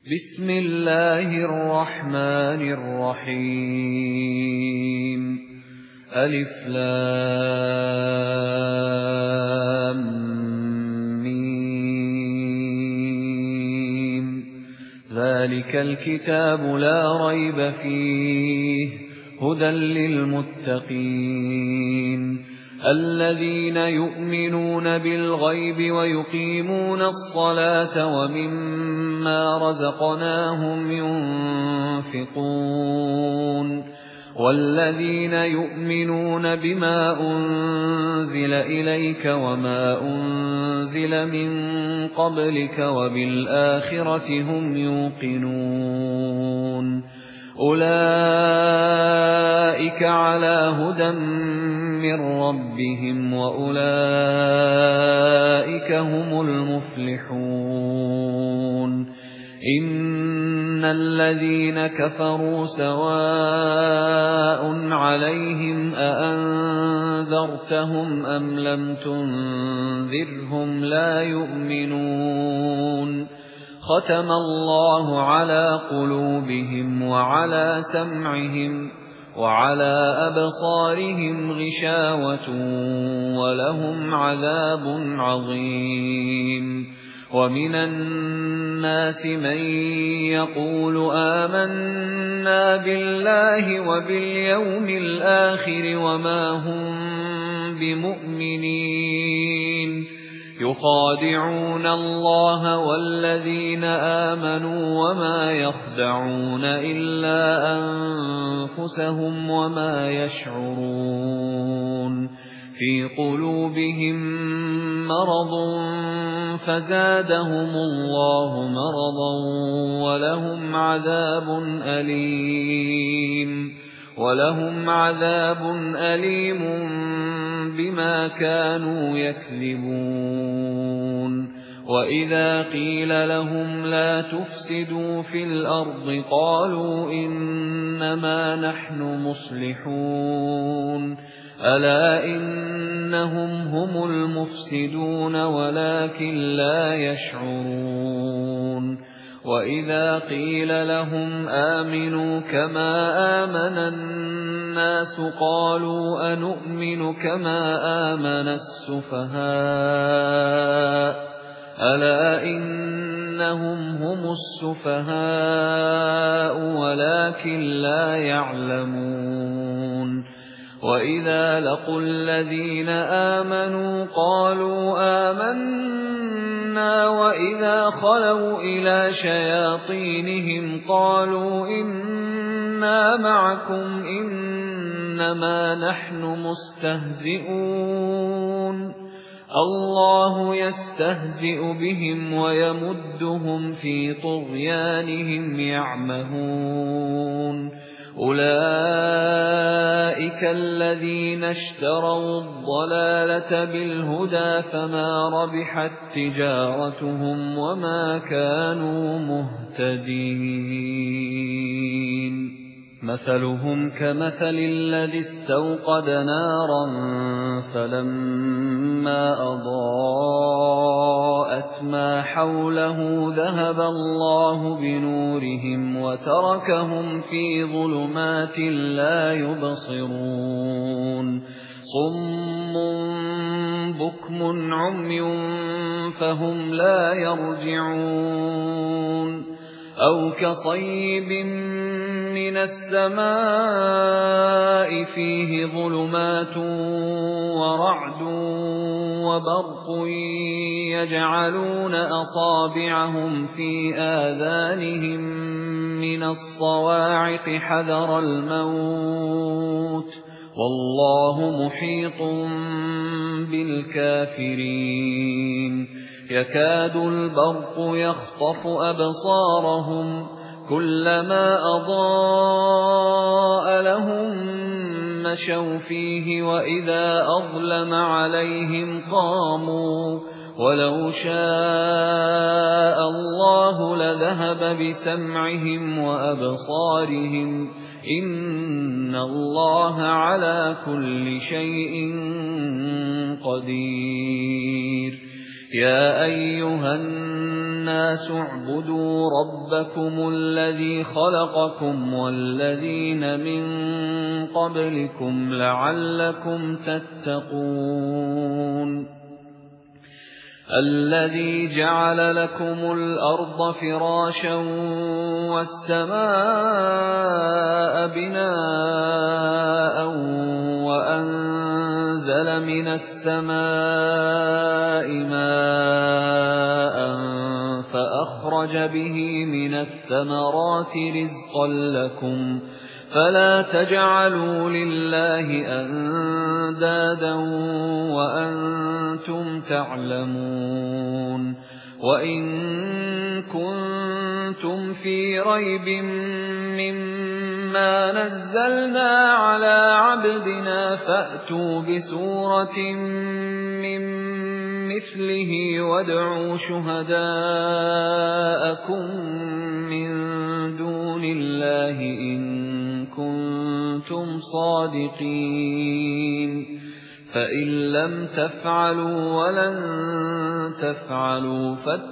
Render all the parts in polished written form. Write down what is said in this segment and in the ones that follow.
بسم الله الرحمن الرحيم ألف لام ميم ذلك الكتاب لا ريب فيه هدى للمتقين الذين يؤمنون بالغيب ويقيمون الصلاة ومما رزقناهم ينفقون والذين يؤمنون بما أنزل إليك وما أنزل من قبلك وبالآخرة هم يوقنون أولئك على هدى من ربهم وأولئك هم المفلحون إن الذين كفروا سواء عليهم أأنذرتهم أم لم تنذرهم لا يؤمنون ختم الله على قلوبهم وعلى سمعهم وعلى أبصارهم غشاوة ولهم عذاب عظيم ومن الناس من يقول آمنا بالله وباليوم الآخر وما هم بمؤمنين يخادعون الله والذين آمنوا وما يخدعون إلا أنفسهم وما يشعرون في قلوبهم مرض فزادهم الله مرضا ولهم عذاب أليم بما كانوا يكذبون وإذا قيل لهم لا تفسدوا في الأرض قالوا إنما نحن مصلحون ألا إنهم هم المفسدون ولكن لا يشعرون وإذا قيل لهم آمنوا كما آمن الناس قالوا أنؤمن كما آمن السفهاء ألا إنهم هم السفهاء ولكن لا يعلمون وإذا لقوا الذين آمنوا قالوا آمنا وإذا خلوا إلى شياطينهم قالوا إنا معكم إنما نحن مستهزئون الله يستهزئ بهم ويمدهم في طغيانهم يعمهون أولئك الذين اشتروا الضلالة بالهدى فما ربحت تجارتهم وما كانوا مهتدين مثلهم كمثل الذي استوقد نارا فلما أضاءت ما حوله ذهب الله بنورهم وتركهم في ظلمات لا يبصرون صم بكم عمي فهم لا يرجعون أو كصيب من السماء فيه ظلمات ورعد وبرق يجعلون أصابعهم في آذانهم من الصواعق حذر الموت والله محيط بالكافرين يكاد البرق يخطف أبصارهم كلما أضاء لهم مشوا فيه وإذا أظلم عليهم قاموا ولو شاء الله لذهب بسمعهم وأبصارهم إن الله على كل شيء قدير يَا أَيُّهَا النَّاسُ اعْبُدُوا رَبَّكُمُ الَّذِي خَلَقَكُمْ وَالَّذِينَ مِن قَبْلِكُمْ لَعَلَّكُمْ تَتَّقُونَ الَّذِي جَعَلَ لَكُمُ الْأَرْضَ فِرَاشًا وَالسَّمَاءَ بِنَاءً وَأَنزَلَ مِنَ السَّمَاءِ مَاءً فَأَخْرَجَ بِهِ مِنَ الثَّمَرَاتِ رِزْقًا لَّكُمْ فَلَا تَجْعَلُوا لِلَّهِ أَندَادًا وَأَنتُمْ تَعْلَمُونَ وَإِن كُنتُمْ فِي رَيْبٍ مِّمَّا نَزَّلْنَا عَلَىٰ عَبْدِنَا فَأْتُوا بِسُورَةٍ مِّن مِّثْلِهِ وَادْعُوا شُهَدَاءَكُم مِّن دُونِ اللَّهِ إِن كُنتُمْ صَادِقِينَ فَإِن لَّمْ تَفْعَلُوا وَلَن تَفْعَلُوا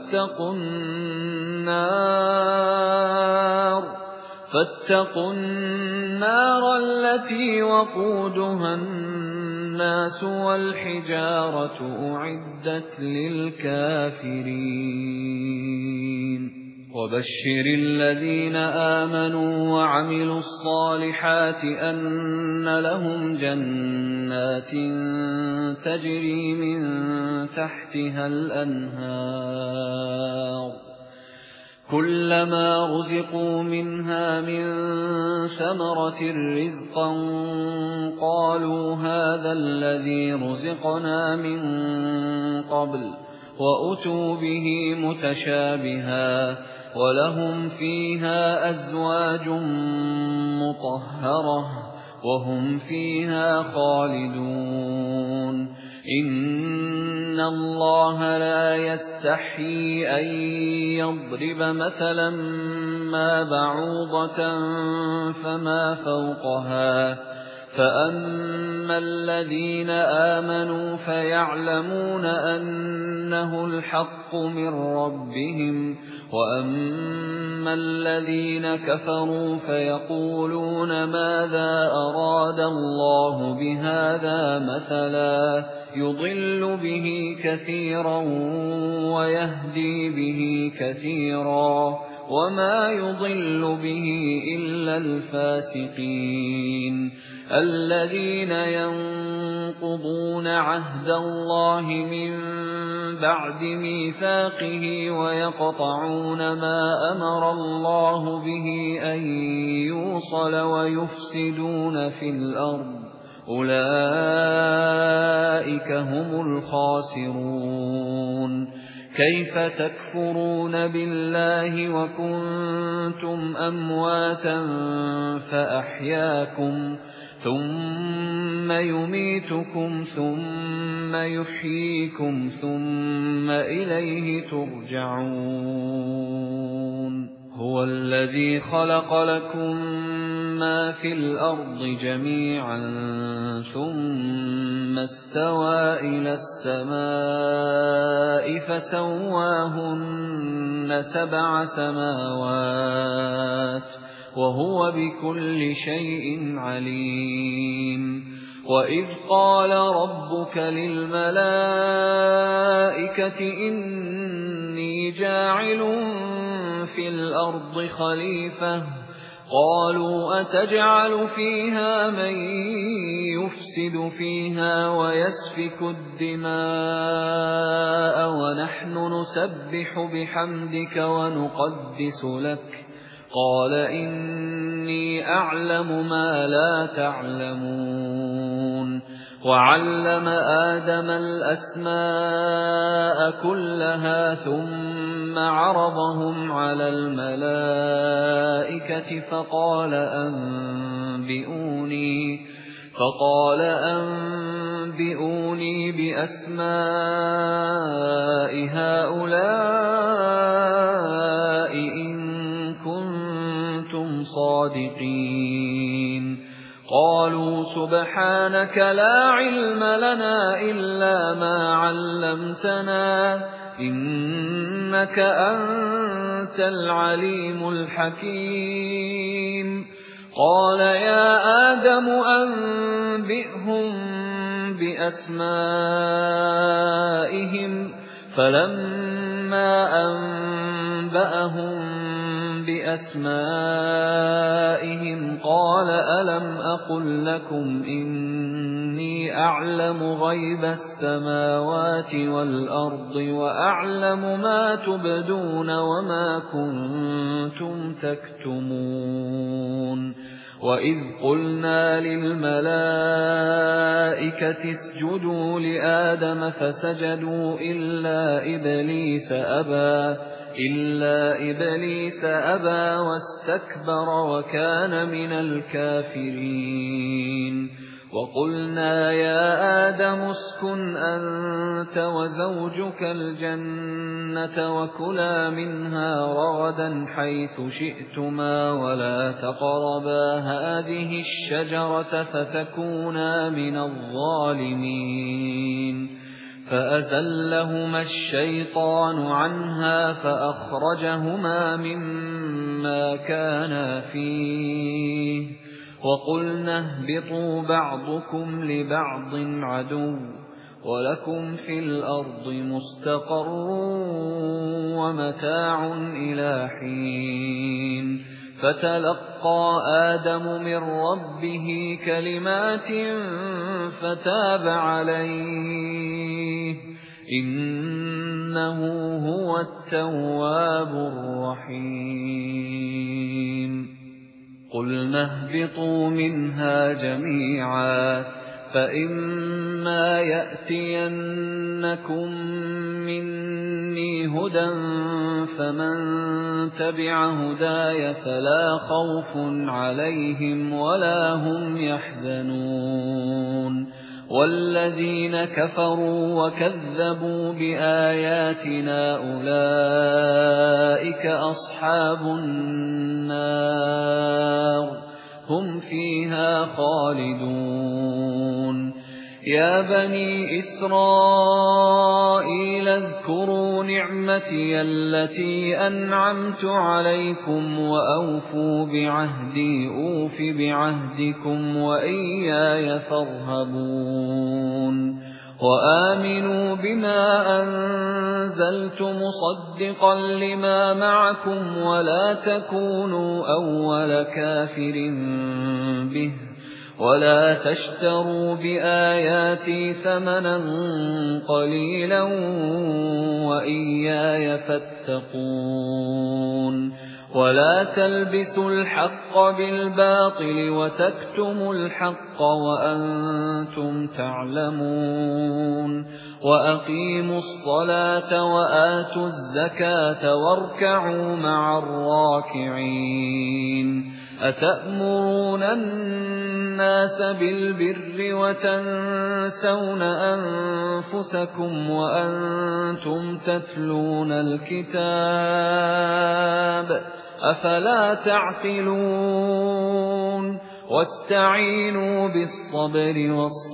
فَاتَّقُوا النَّارَ الَّتِي وَقُودُهَا النَّاسُ وَالْحِجَارَةُ أُعِدَّتْ لِلْكَافِرِينَ وَبَشِّرِ الَّذِينَ آمَنُوا وَعَمِلُوا الصَّالِحَاتِ أَنَّ لَهُمْ جَنَّاتٍ تَجْرِي مِن تَحْتِهَا الْأَنْهَارُ كُلَّمَا رُزِقُوا مِنْهَا مِن ثَمَرَةٍ رِّزْقًا قَالُوا هَٰذَا الَّذِي رُزِقْنَا مِن قَبْلُ وَأُتُوا بِهِ مُتَشَابِهًا وَلَهُمْ فِيهَا أَزْوَاجٌ مُّطَهَّرَةٌ وَهُمْ فِيهَا خَالِدُونَ إِنَّ اللَّهَ لَا يَسْتَحْيِي أَن يَضْرِبَ مَثَلًا مَّا بَعُوضَةً فَمَا فَوْقَهَا فَأَمَّا الَّذِينَ آمَنُوا فَيَعْلَمُونَ أَنَّهُ الْحَقُّ مِن رَّبِّهِمْ وَأَمَّا الَّذِينَ كَفَرُوا فَيَقُولُونَ مَاذَا أَرَادَ اللَّهُ بِهَٰذَا مَثَلًا يُضِلُّ بِهِ كَثِيرًا وَيَهْدِي بِهِ كَثِيرًا وَمَا يُضِلُّ بِهِ إِلَّا الْفَاسِقِينَ الَّذِينَ يَنقُضُونَ عَهْدَ اللَّهِ مِن بَعْدِ مِيثَاقِهِ وَيَقْطَعُونَ مَا أَمَرَ اللَّهُ بِهِ أَن يُوصَلَ وَيُفْسِدُونَ فِي الْأَرْضِ أُولَئِكَ هُمُ الْخَاسِرُونَ كَيْفَ تَكْفُرُونَ بِاللَّهِ وَكُنتُمْ أَمْوَاتًا فَأَحْيَاكُمْ ثُمَّ يُمِيتُكُمْ ثُمَّ يُحْيِيكُمْ ثُمَّ إِلَيْهِ تُرْجَعُونَ هُوَ الَّذِي خَلَقَ لَكُم مَّا فِي الْأَرْضِ جَمِيعًا ثُمَّ اسْتَوَىٰ إِلَى السَّمَاءِ فَسَوَّاهُنَّ سَبْعَ سَمَاوَاتٍ وَهُوَ بِكُلِّ شَيْءٍ عَلِيمٌ وَإِذْ قَالَ رَبُّكَ لِلْمَلَائِكَةِ إِنِّي جَاعِلٌ فِي الْأَرْضِ خَلِيفَةً قَالُوا أَتَجْعَلُ فِيهَا مَن يُفْسِدُ فِيهَا وَيَسْفِكُ الدِّمَاءَ وَنَحْنُ نُسَبِّحُ بِحَمْدِكَ وَنُقَدِّسُ لَكَ قَالَ إِنِّي أَعْلَمُ مَا لَا تَعْلَمُونَ وَعَلَّمَ آدَمَ الْأَسْمَاءَ كُلَّهَا ثُمَّ عَرَضَهُمْ عَلَى الْمَلَائِكَةِ فَقَالَ أَنبِئُونِي بِأَسْمَاءِ هَؤُلَاءِ إِن كُنتُمْ صَادِقِينَ قالوا سبحانك لا علم لنا إلا ما علمتنا إنك أنت العليم الحكيم قال يا آدم أنبئهم بأسمائهم فلما أنبأهم بأسمائهم قال ألم أقل لكم إني أعلم غيب السماوات والأرض وأعلم ما تبدون وما كنتم تكتمون وإذ قلنا للملائكة اسجدوا لآدم فسجدوا إلا إبليس أبى واستكبر وكان من الكافرين وقلنا يا آدم اسكن أنت وزوجك الجنة وكلا منها رغدا حيث شئتما ولا تقربا هذه الشجرة فتكونا من الظالمين فأزلهما الشيطان عنها فأخرجهما مما كانا فيه وقلنا اهبطوا بعضكم لبعض عدو ولكم في الأرض مستقر ومتاع إلى حين فتلقى آدم من ربه كلمات فتاب عليه إنه هو التواب الرحيم قلنا اهبطوا منها جميعا فإما يأتينكم مني هدى فمن تبع هداي فلا خوف عليهم ولا هم يحزنون والذين كفروا وكذبوا بآياتنا أولئك أصحاب النار هم فيها خالدون يا بني إسرائيل اذكروا نعمتي التي أنعمت عليكم وأوفوا بعهدي أوف بعهدكم وإياي فارهبون وآمنوا بما أنزلت مصدقا لما معكم ولا تكونوا أول كافر به ولا تشتروا بآياتي ثمنا قليلا وإياي فاتقون ولا تلبسوا الحق بالباطل وتكتموا الحق وأنتم تعلمون وأقيموا الصلاة وآتوا الزكاة واركعوا مع الراكعين أتأمرون الناس بالبر وتنسون أنفسكم وأنتم تتلون الكتاب أفلا تعقلون واستعينوا بالصبر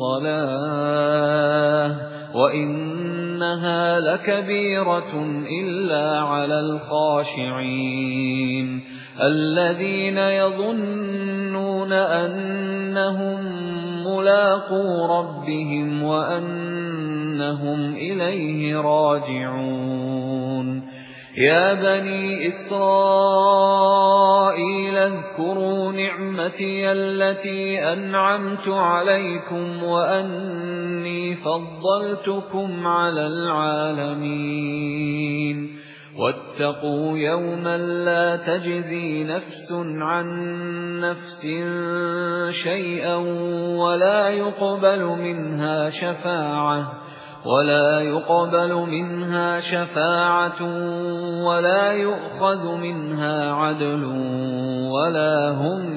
والصلاة وإنها لكبيرة إلا على الخاشعين الذين يظنون أنهم ملاقو ربهم وأنهم إليه راجعون يا بني إسرائيل اذكروا نعمتي التي أنعمت عليكم وأني فضلتكم على العالمين واتقوا يوما لا تجزي نفس عن نفس شيئا ولا يقبل منها شفاعة ولا يؤخذ منها عدل ولا هم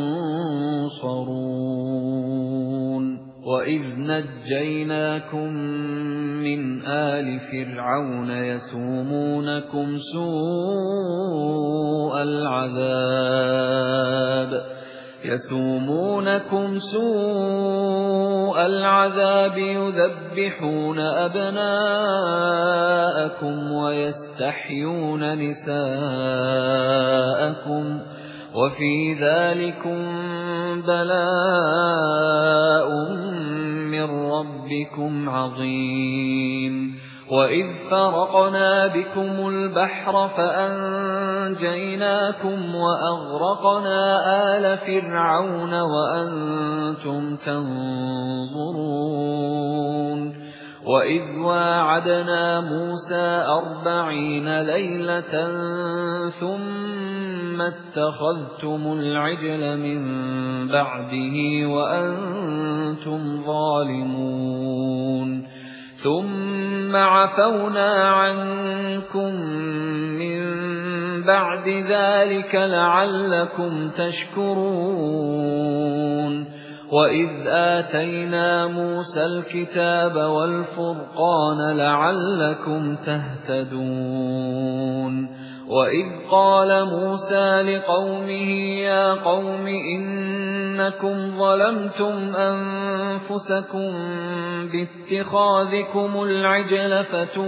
ينصرون وإذ نجيناكم من آل فرعون يسومونكم سوء العذاب يَسُومُونَكُمْ سُوءَ الْعَذَابِ يُذَبِّحُونَ أَبْنَاءَكُمْ وَيَسْتَحْيُونَ نِسَاءَكُمْ وَفِي ذَلِكُمْ بَلَاءٌ مِّن رَّبِّكُمْ عَظِيمٌ وَإِذْ فَرَقْنَا بِكُمُ الْبَحْرَ فَأَنجَيْنَاكُمْ وَأَغْرَقْنَا آلَ فِرْعَوْنَ وَأَنتُمْ تَنظُرُونَ وَإِذْ وَاعَدْنَا مُوسَىٰ 40 لَيْلَةً ثُمَّ اتَّخَذْتُمُ الْعِجْلَ مِن بَعْدِهِ وَأَنتُمْ ظَالِمُونَ ثُمَّ عَفَوْنَا عَنكُم مِّن بَعْدِ ذَلِكَ لَعَلَّكُمْ تَشْكُرُونَ وَإِذْ آتَيْنَا مُوسَى الْكِتَابَ وَالْفُرْقَانَ لَعَلَّكُمْ تَهْتَدُونَ وَإِذْ قَالَ مُوسَى لِقَوْمِهِ يَا قَوْمِ إِنَّكُمْ ظَلَمْتُمْ أَنفُسَكُمْ بِاتِّخَاذِكُمُ الْعِجْلَ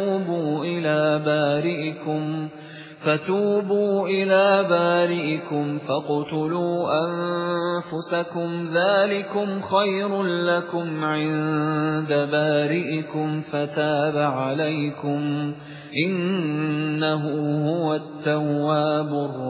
فتوبوا إلى بارئكم فاقتلوا أنفسكم ذلكم خير لكم عند بارئكم فتاب عليكم إنه هو التواب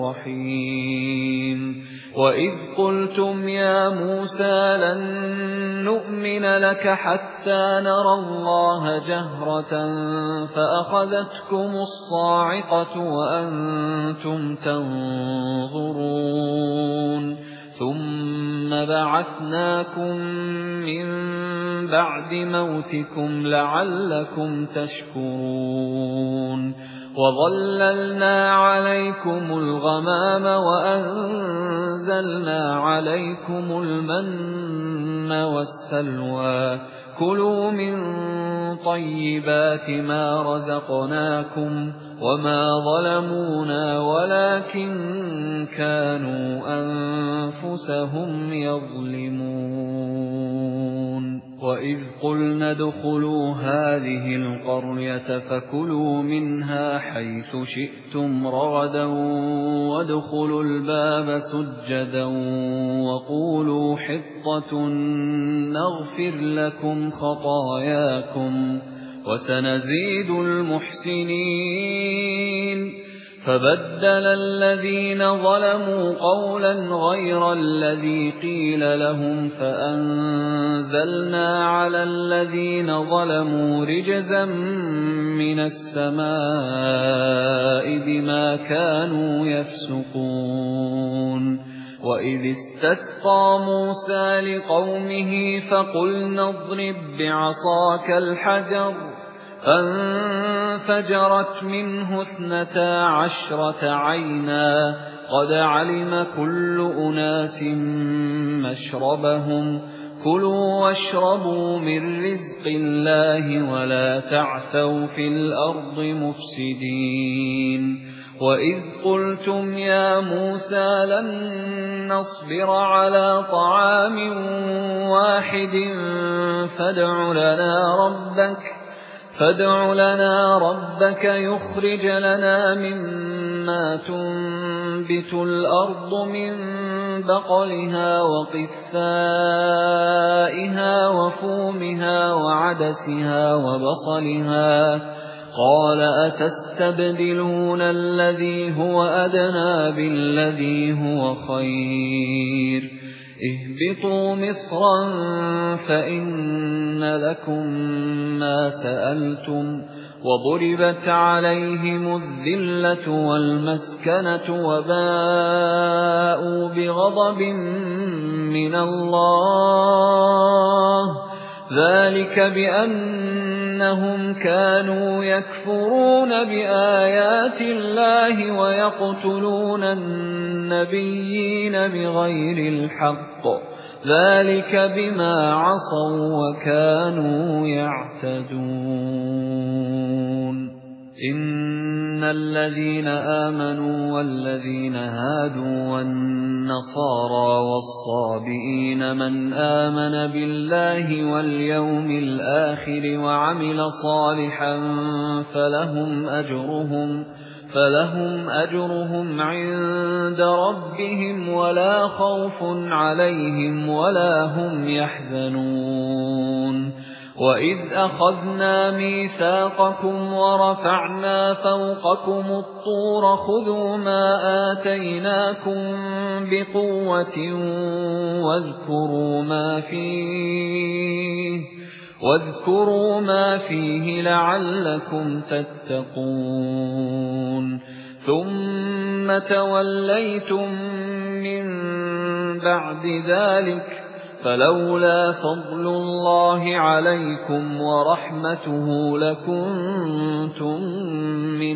الرحيم وإذ قلتم يا موسى لن نؤمن لك حتى نرى الله جهرة فأخذتكم الصاعقة وأنتم تنظرون ثم بعثناكم من بعد موتكم لعلكم تشكرون وظللنا عليكم الغمام وأنزلنا عليكم المن والسلوى كلوا من طيبات ما رزقناكم وما ظلمونا ولكن كانوا أنفسهم يظلمون وإذ قلنا ادخلوا هذه القرية فكلوا منها حيث شئتم رغدا وادخلوا الباب سجدا وقولوا حطة نغفر لكم خطاياكم وسنزيد المحسنين فبدل الذين ظلموا قولا غير الذي قيل لهم فأنزلنا على الذين ظلموا رجزا من السماء بما كانوا يفسقون وإذ استسقى موسى لقومه فقلنا اضرب بعصاك الحجر فانفجرت منه 12 عينا قد علم كل أناس مشربهم كلوا واشربوا من رزق الله ولا تعثوا في الأرض مفسدين وإذ قلتم يا موسى لن نصبر على طعام واحد فادع لنا ربك يخرج لنا مما تنبت الأرض من بقلها وقثائها وفومها وعدسها وبصلها قال أتستبدلون الذي هو أدنى بالذي هو خير اهبطوا مصرا فإن لكم ما سألتم وضربت عليهم الذلة والمسكنة وباءوا بغضب من الله ذلك بأنهم كانوا يكفرون بآيات الله ويقتلون النبيين بغير الحق ذلك بما عصوا وكانوا يعتدون إن الذين آمنوا والذين هادوا والنصارى والصابئين من آمن بالله واليوم الآخر وعمل صالحا فلهم أجرهم عند ربهم ولا خوف عليهم ولا هم يحزنون وإذ أخذنا ميثاقكم ورفعنا فوقكم الطور خذوا ما آتيناكم بقوة واذكروا ما فيه لعلكم تتقون ثم توليتم من بعد ذلك فلولا فضل الله عليكم ورحمته لكنتم من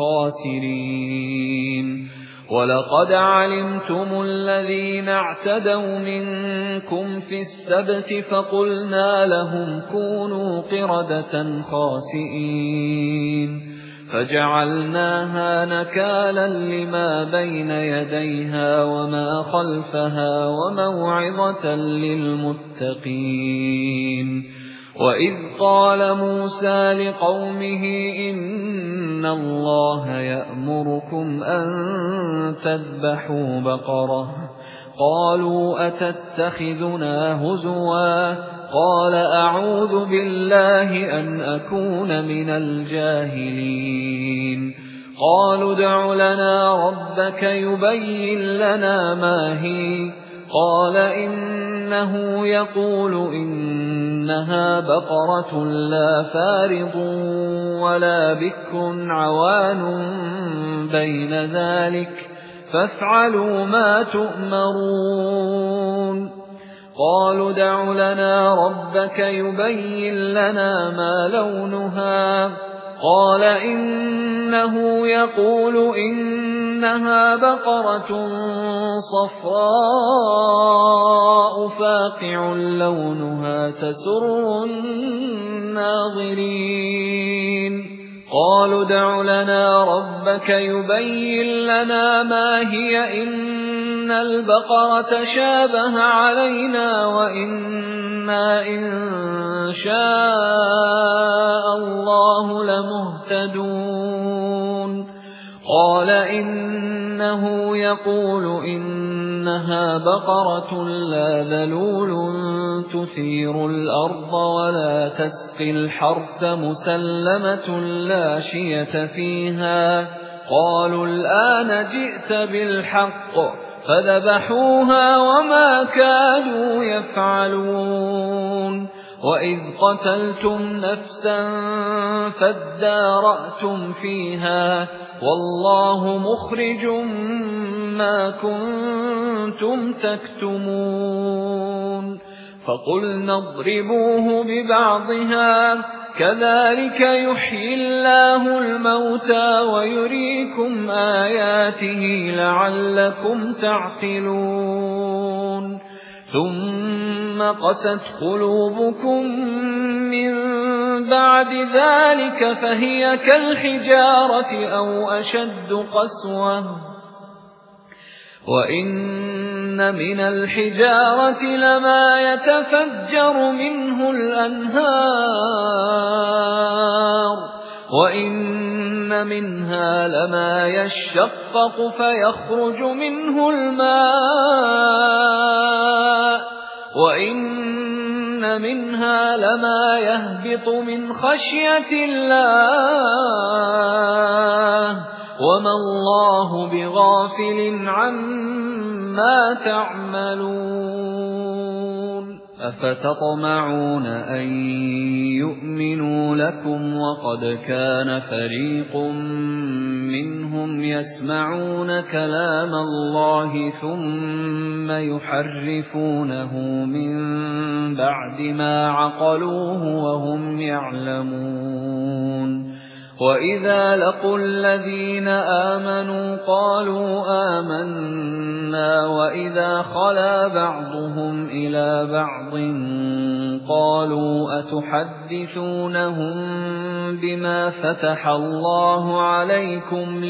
الخاسرين ولقد علمتم الذين اعتدوا منكم في السبت فقلنا لهم كونوا قردة خاسئين فجعلناها نكالا لما بين يديها وما خلفها وموعظة للمتقين وإذ قال موسى لقومه إن الله يأمركم أن تذبحوا بقرة قالوا أتتخذنا هزوا قال أعوذ بالله أن أكون من الجاهلين قالوا ادع لنا ربك يبين لنا ما هي قال إنه يقول إنها بقرة لا فارض ولا بكر عوان بين ذلك فافعلوا ما تؤمرون قالوا ادع لنا ربك يبين لنا ما لونها قال إنه يقول إنها بقرة صفراء فاقع لونها تسر الناظرين قالوا ادع لنا ربك يبين لنا ما هي إن البقرة شابه علينا وإنا إن شاء الله لمهتدون قال إنه يقول إنها بقرة لا ذلول تثير الأرض ولا تسقي الحرث مسلمة لا شية فيها قالوا الآن جئت بالحق فذبحوها وما كانوا يفعلون وإذ قتلتم نفسا فادارأتم فيها والله مخرج ما كنتم تكتمون فقلنا اضربوه ببعضها كذلك يحيي الله الموتى ويريكم آياته لعلكم تعقلون ثم قست قلوبكم من بعد ذلك فهي كالحجارة أو أشد قسوة وإن من الحجارة لما يتفجر منه الأنهار وإن منها لما يشقق فيخرج منه الماء وإن منها لما يهبط من خشية الله وما الله بغافل عما تعملون أفتطمعون أن يؤمنوا لكم وقد كان فريق منهم يسمعون كلام الله ثم يحرفونه من بعد ما عقلوه وهم يعلمون وإذا لقوا الذين آمنوا قالوا آمنا وَإِذَا خَلَا بَعْضُهُمْ إِلَى بَعْضٍ قَالُوا أَتُحَدِّثُونَهُم بِمَا فَتَحَ اللَّهُ عَلَيْكُمْ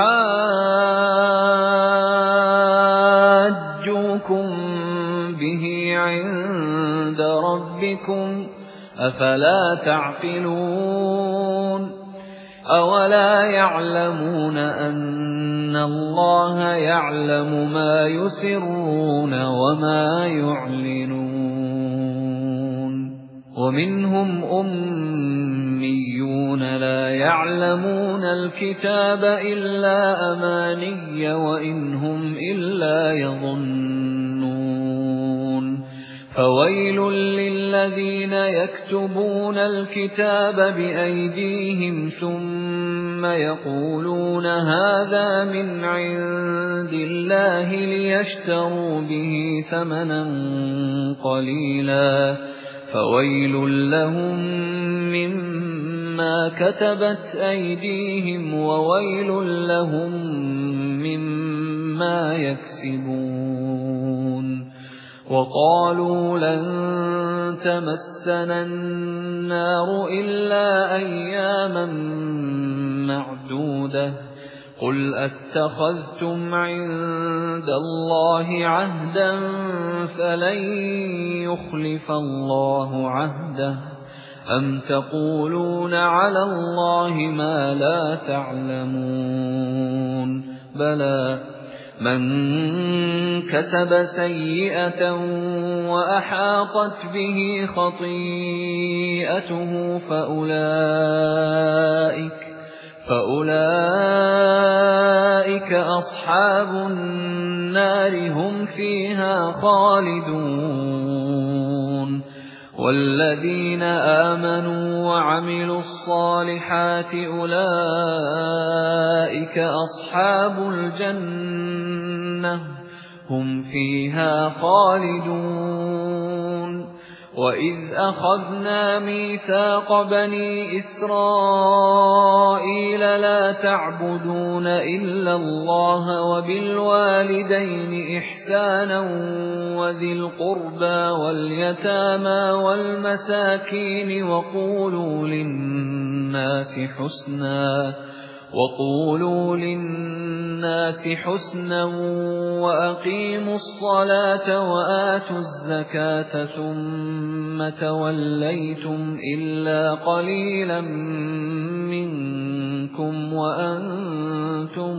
لِيُحَاجُّوكُم بِهِ عِندَ رَبِّكُمْ ۚ أَفَلَا تَعْقِلُونَ أَوَلَا يَعْلَمُونَ أَنَّ اللَّهَ يَعْلَمُ مَا يُسِرُّونَ وَمَا يُعْلِنُونَ وَمِنْهُمْ أُمِّيُّونَ لَا يَعْلَمُونَ الْكِتَابَ إِلَّا أَمَانِيَّ وَإِنْ هُمْ إِلَّا يَظُنُّونَ فَوَيْلٌ لِّلَّذِينَ يَكْتُبُونَ الْكِتَابَ بِأَيْدِيهِمْ ثُمَّ يَقُولُونَ هَٰذَا مِنْ عِندِ اللَّهِ لِيَشْتَرُوا بِهِ ثَمَنًا قَلِيلًا ۖ فَوَيْلٌ لَّهُم مِّمَّا كَتَبَتْ أَيْدِيهِمْ وَوَيْلٌ لَّهُم مِّمَّا يَكْسِبُونَ وَقَالُوا لَن تَمَسَّنَا النَّارُ إِلَّا أَيَّامًا مَّعْدُودَةً ۚ قُلْ أَتَّخَذْتُمْ عِندَ اللَّهِ عَهْدًا فَلَن يُخْلِفَ اللَّهُ عَهْدَهُ أَمْ تَقُولُونَ عَلَى اللَّهِ مَا لَا تَعْلَمُونَ بَلَىٰ مَن كَسَبَ سَيِّئَةً وَأَحَاطَتْ بِهِ خَطِيئَتُهُ فَأُولَٰئِكَ أَصْحَابُ النَّارِ هُمْ فِيهَا خَالِدُونَ وَالَّذِينَ آمَنُوا وَعَمِلُوا الصَّالِحَاتِ أُولَٰئِكَ أَصْحَابُ الْجَنَّةِ هُمْ فِيهَا خَالِدُونَ وَإِذْ أَخَذْنَا مِيثَاقَ بَنِي إِسْرَائِيلَ لَا تَعْبُدُونَ إِلَّا اللَّهَ وَبِالْوَالِدَيْنِ إِحْسَانًا وَذِي الْقُرْبَىٰ وَالْيَتَامَىٰ وَالْمَسَاكِينِ وَقُولُوا لِلنَّاسِ حُسْنًا وَأَقِيمُوا الصَّلَاةَ وَآتُوا الزَّكَاةَ ثُمَّ تَوَلَّيْتُمْ إِلَّا قَلِيلًا مِّنكُمْ وَأَنتُم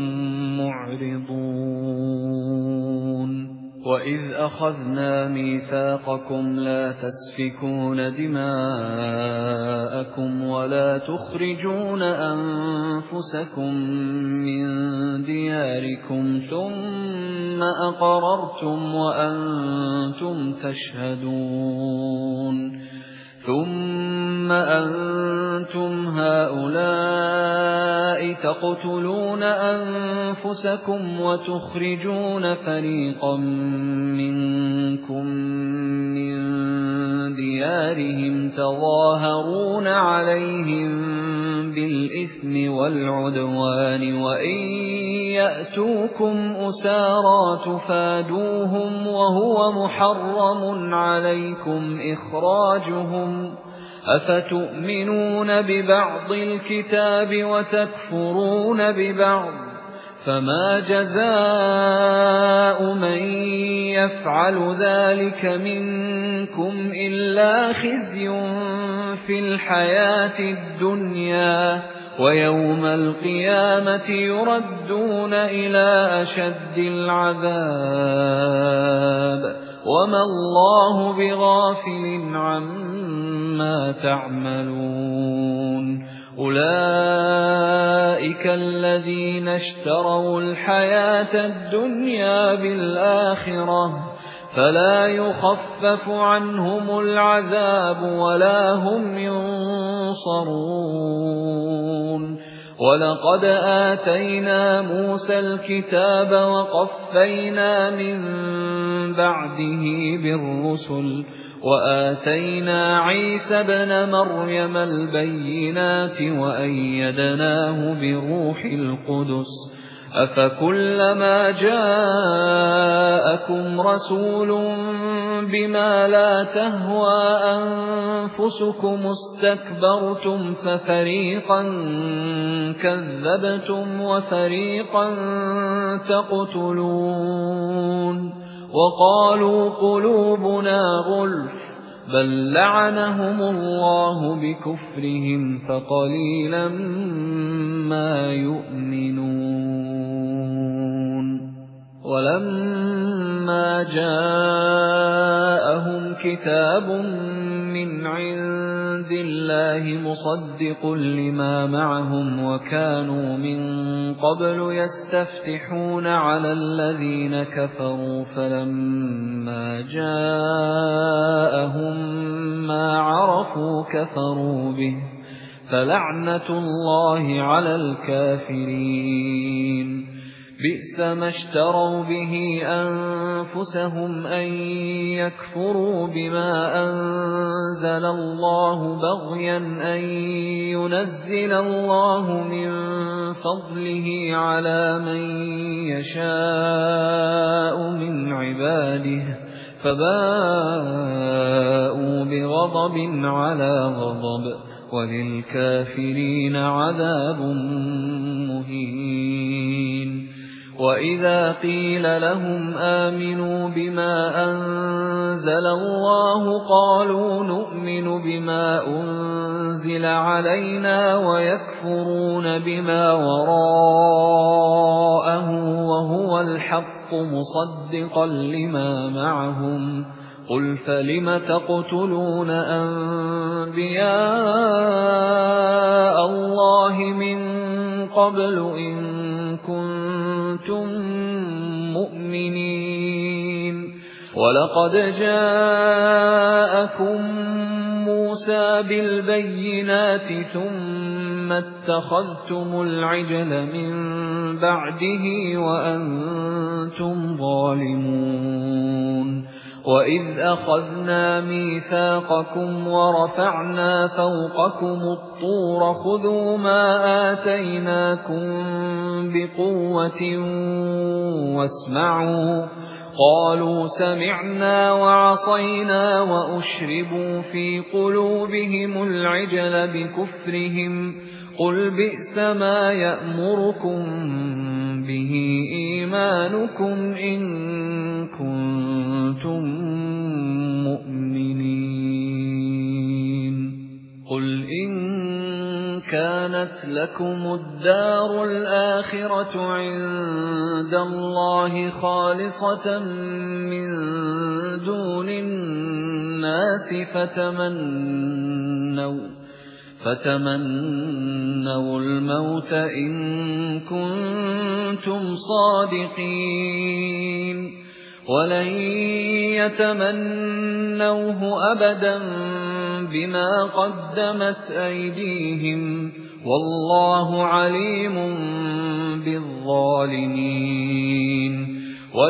مُّعْرِضُونَ وَإِذْ أَخَذْنَا مِيثَاقَكُمْ لَا تَسْفِكُونَ دِمَاءَكُمْ وَلَا تُخْرِجُونَ أَنفُسَكُم مِّن دِيَارِكُمْ ثُمَّ أَقْرَرْتُمْ وَأَنتُمْ تَشْهَدُونَ ثُمَّ أَنتُمْ هَٰؤُلَاءِ تَقْتُلُونَ أَنفُسَكُمْ وَتُخْرِجُونَ فَرِيقًا مِّنكُم مِّن دِيَارِهِمْ تَظَاهَرُونَ عَلَيْهِم بِالْإِثْمِ وَالْعُدْوَانِ وَإِن يَأْتُوكُمْ أُسَارَىٰ تُفَادُوهُمْ وَهُوَ مُحَرَّمٌ عَلَيْكُمْ إِخْرَاجُهُمْ ۚ أَفَتُؤْمِنُونَ بِبَعْضِ الْكِتَابِ وَتَكْفُرُونَ بِبَعْضٍ ۚ فَمَا جَزَاءُ مَن يَفْعَلُ ذَٰلِكَ مِنكُمْ إِلَّا خِزْيٌ فِي الْحَيَاةِ الدُّنْيَا ۖ وَيَوْمَ الْقِيَامَةِ يُرَدُّونَ إِلَىٰ أَشَدِّ الْعَذَابِ ۗ وَمَا اللَّهُ بِغَافِلٍ عَمَّا تَعْمَلُونَ أُولَٰئِكَ الَّذِينَ اشْتَرَوُا الْحَيَاةَ الدُّنْيَا بِالْآخِرَةِ ۖ فَلَا يُخَفَّفُ عَنْهُمُ الْعَذَابُ وَلَا هُمْ يُنصَرُونَ وَلَقَدْ آتَيْنَا مُوسَى الْكِتَابَ وَقَفَّيْنَا مِن بَعْدِهِ بِالرُّسُلِ وَآتَيْنَا عِيسَى ابْنَ مَرْيَمَ الْبَيِّنَاتِ وَأَيَّدْنَاهُ بِرُوحِ الْقُدُسِ أَفَكُلَّمَا جَاءَكُمْ رَسُولٌ بِمَا لَا تَهْوَىٰ أَنفُسُكُمُ اسْتَكْبَرْتُمْ فَفَرِيقًا كَذَّبْتُمْ وَفَرِيقًا تَقْتُلُونَ وَقَالُوا قُلُوبُنَا غُلْفٌ بَل لَّعَنَهُمُ اللَّهُ بِكُفْرِهِمْ فَقَلِيلًا مَّا يُؤْمِنُونَ وَلَمَّا جَاءَهُمْ كِتَابٌ مِّنْ عِندِ اللَّهِ مُصَدِّقٌ لِّمَا مَعَهُمْ وَكَانُوا مِن قَبْلُ يَسْتَفْتِحُونَ عَلَى الَّذِينَ كَفَرُوا فَلَمَّا جَاءَهُم مَّا عَرَفُوا كَفَرُوا بِهِ فَلَعْنَةُ اللَّهِ عَلَى الْكَافِرِينَ بِئْسَ مَا اشْتَرَوْا بِهِ أَنفُسَهُمْ أَن يَكْفُرُوا بِمَا أَنزَلَ اللَّهُ بَغْيًا أَن يُنَزِّلَ اللَّهُ مِن فَضْلِهِ عَلَىٰ مَن يَشَاءُ مِنْ عِبَادِهِ فَبَاءُوا بِغَضَبٍ عَلَىٰ غَضَبٍ وَلِلْكَافِرِينَ عَذَابٌ مُّهِينٌ وَإِذَا قِيلَ لَهُمْ آمِنُوا بِمَا أَنزَلَ اللَّهُ قَالُوا نُؤْمِنُ بِمَا أُنزِلَ عَلَيْنَا وَيَكْفُرُونَ بِمَا وَرَاءَهُ وَهُوَ الْحَقُّ مُصَدِّقًا لِّمَا مَعَهُمْ قُلْ فَلِمَ تَقْتُلُونَ أَنبِيَاءَ اللَّهِ مِن قَبْلُ إِن كُنتُم مُّؤْمِنِينَ وَلَقَدْ جَاءَكُم مُّوسَىٰ بِالْبَيِّنَاتِ ثُمَّ اتَّخَذْتُمُ الْعِجْلَ مِن بَعْدِهِ وَأَنتُمْ ظَالِمُونَ وَإِذْ أَخَذْنَا مِيثَاقَكُمْ وَرَفَعْنَا فَوْقَكُمُ الطُّورَ خُذُوا مَا آتَيْنَاكُمْ بِقُوَّةٍ وَاسْمَعُوا قَالُوا سَمِعْنَا وَعَصَيْنَا وَأُشْرِبُوا فِي قُلُوبِهِمُ الْعِجْلَ بِكُفْرِهِمْ قُلْ بِئْسَ مَا يَأْمُرُكُم بِهِ إِيمَانُكُمْ إِن كُنتُم مُّؤْمِنِينَ قُلْ إِن كَانَتْ لَكُمُ الدَّارُ الْآخِرَةُ عِندَ اللَّهِ خَالِصَةً مِّن دُونِ النَّاسِ فَتَمَنَّوُا الْمَوْتَ إِن كُنتُمْ صَادِقِينَ وَلَن يَتَمَنَّوْهُ أَبَدًا بِمَا قَدَّمَتْ أَيْدِيهِمْ وَاللَّهُ عَلِيمٌ بِالظَّالِمِينَ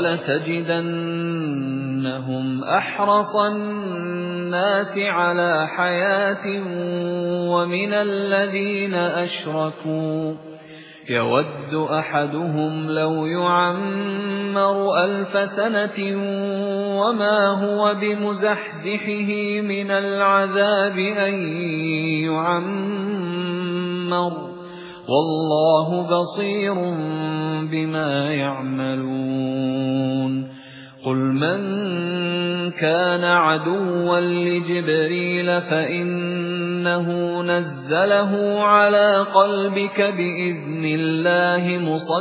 وَلَتَجِدَنَّهُمْ أَحْرَصَ النَّاسِ عَلَىٰ حَيَاةٍ وَمِنَ الَّذِينَ أَشْرَكُوا يَوَدُّ أَحَدُهُمْ لَوْ يُعَمَّرُ 1000 سَنَةٍ وَمَا هُوَ بِمُزَحْزِحِهِ مِنَ الْعَذَابِ أَن يُعَمَّرَ وَاللَّهُ بَصِيرٌ بِمَا يَعْمَلُونَ قُلْ مَن كَانَ عَدُوًّا لِّجِبْرِيلَ فَإِنَّهُ نَزَّلَهُ عَلَىٰ قَلْبِكَ بِإِذْنِ اللَّهِ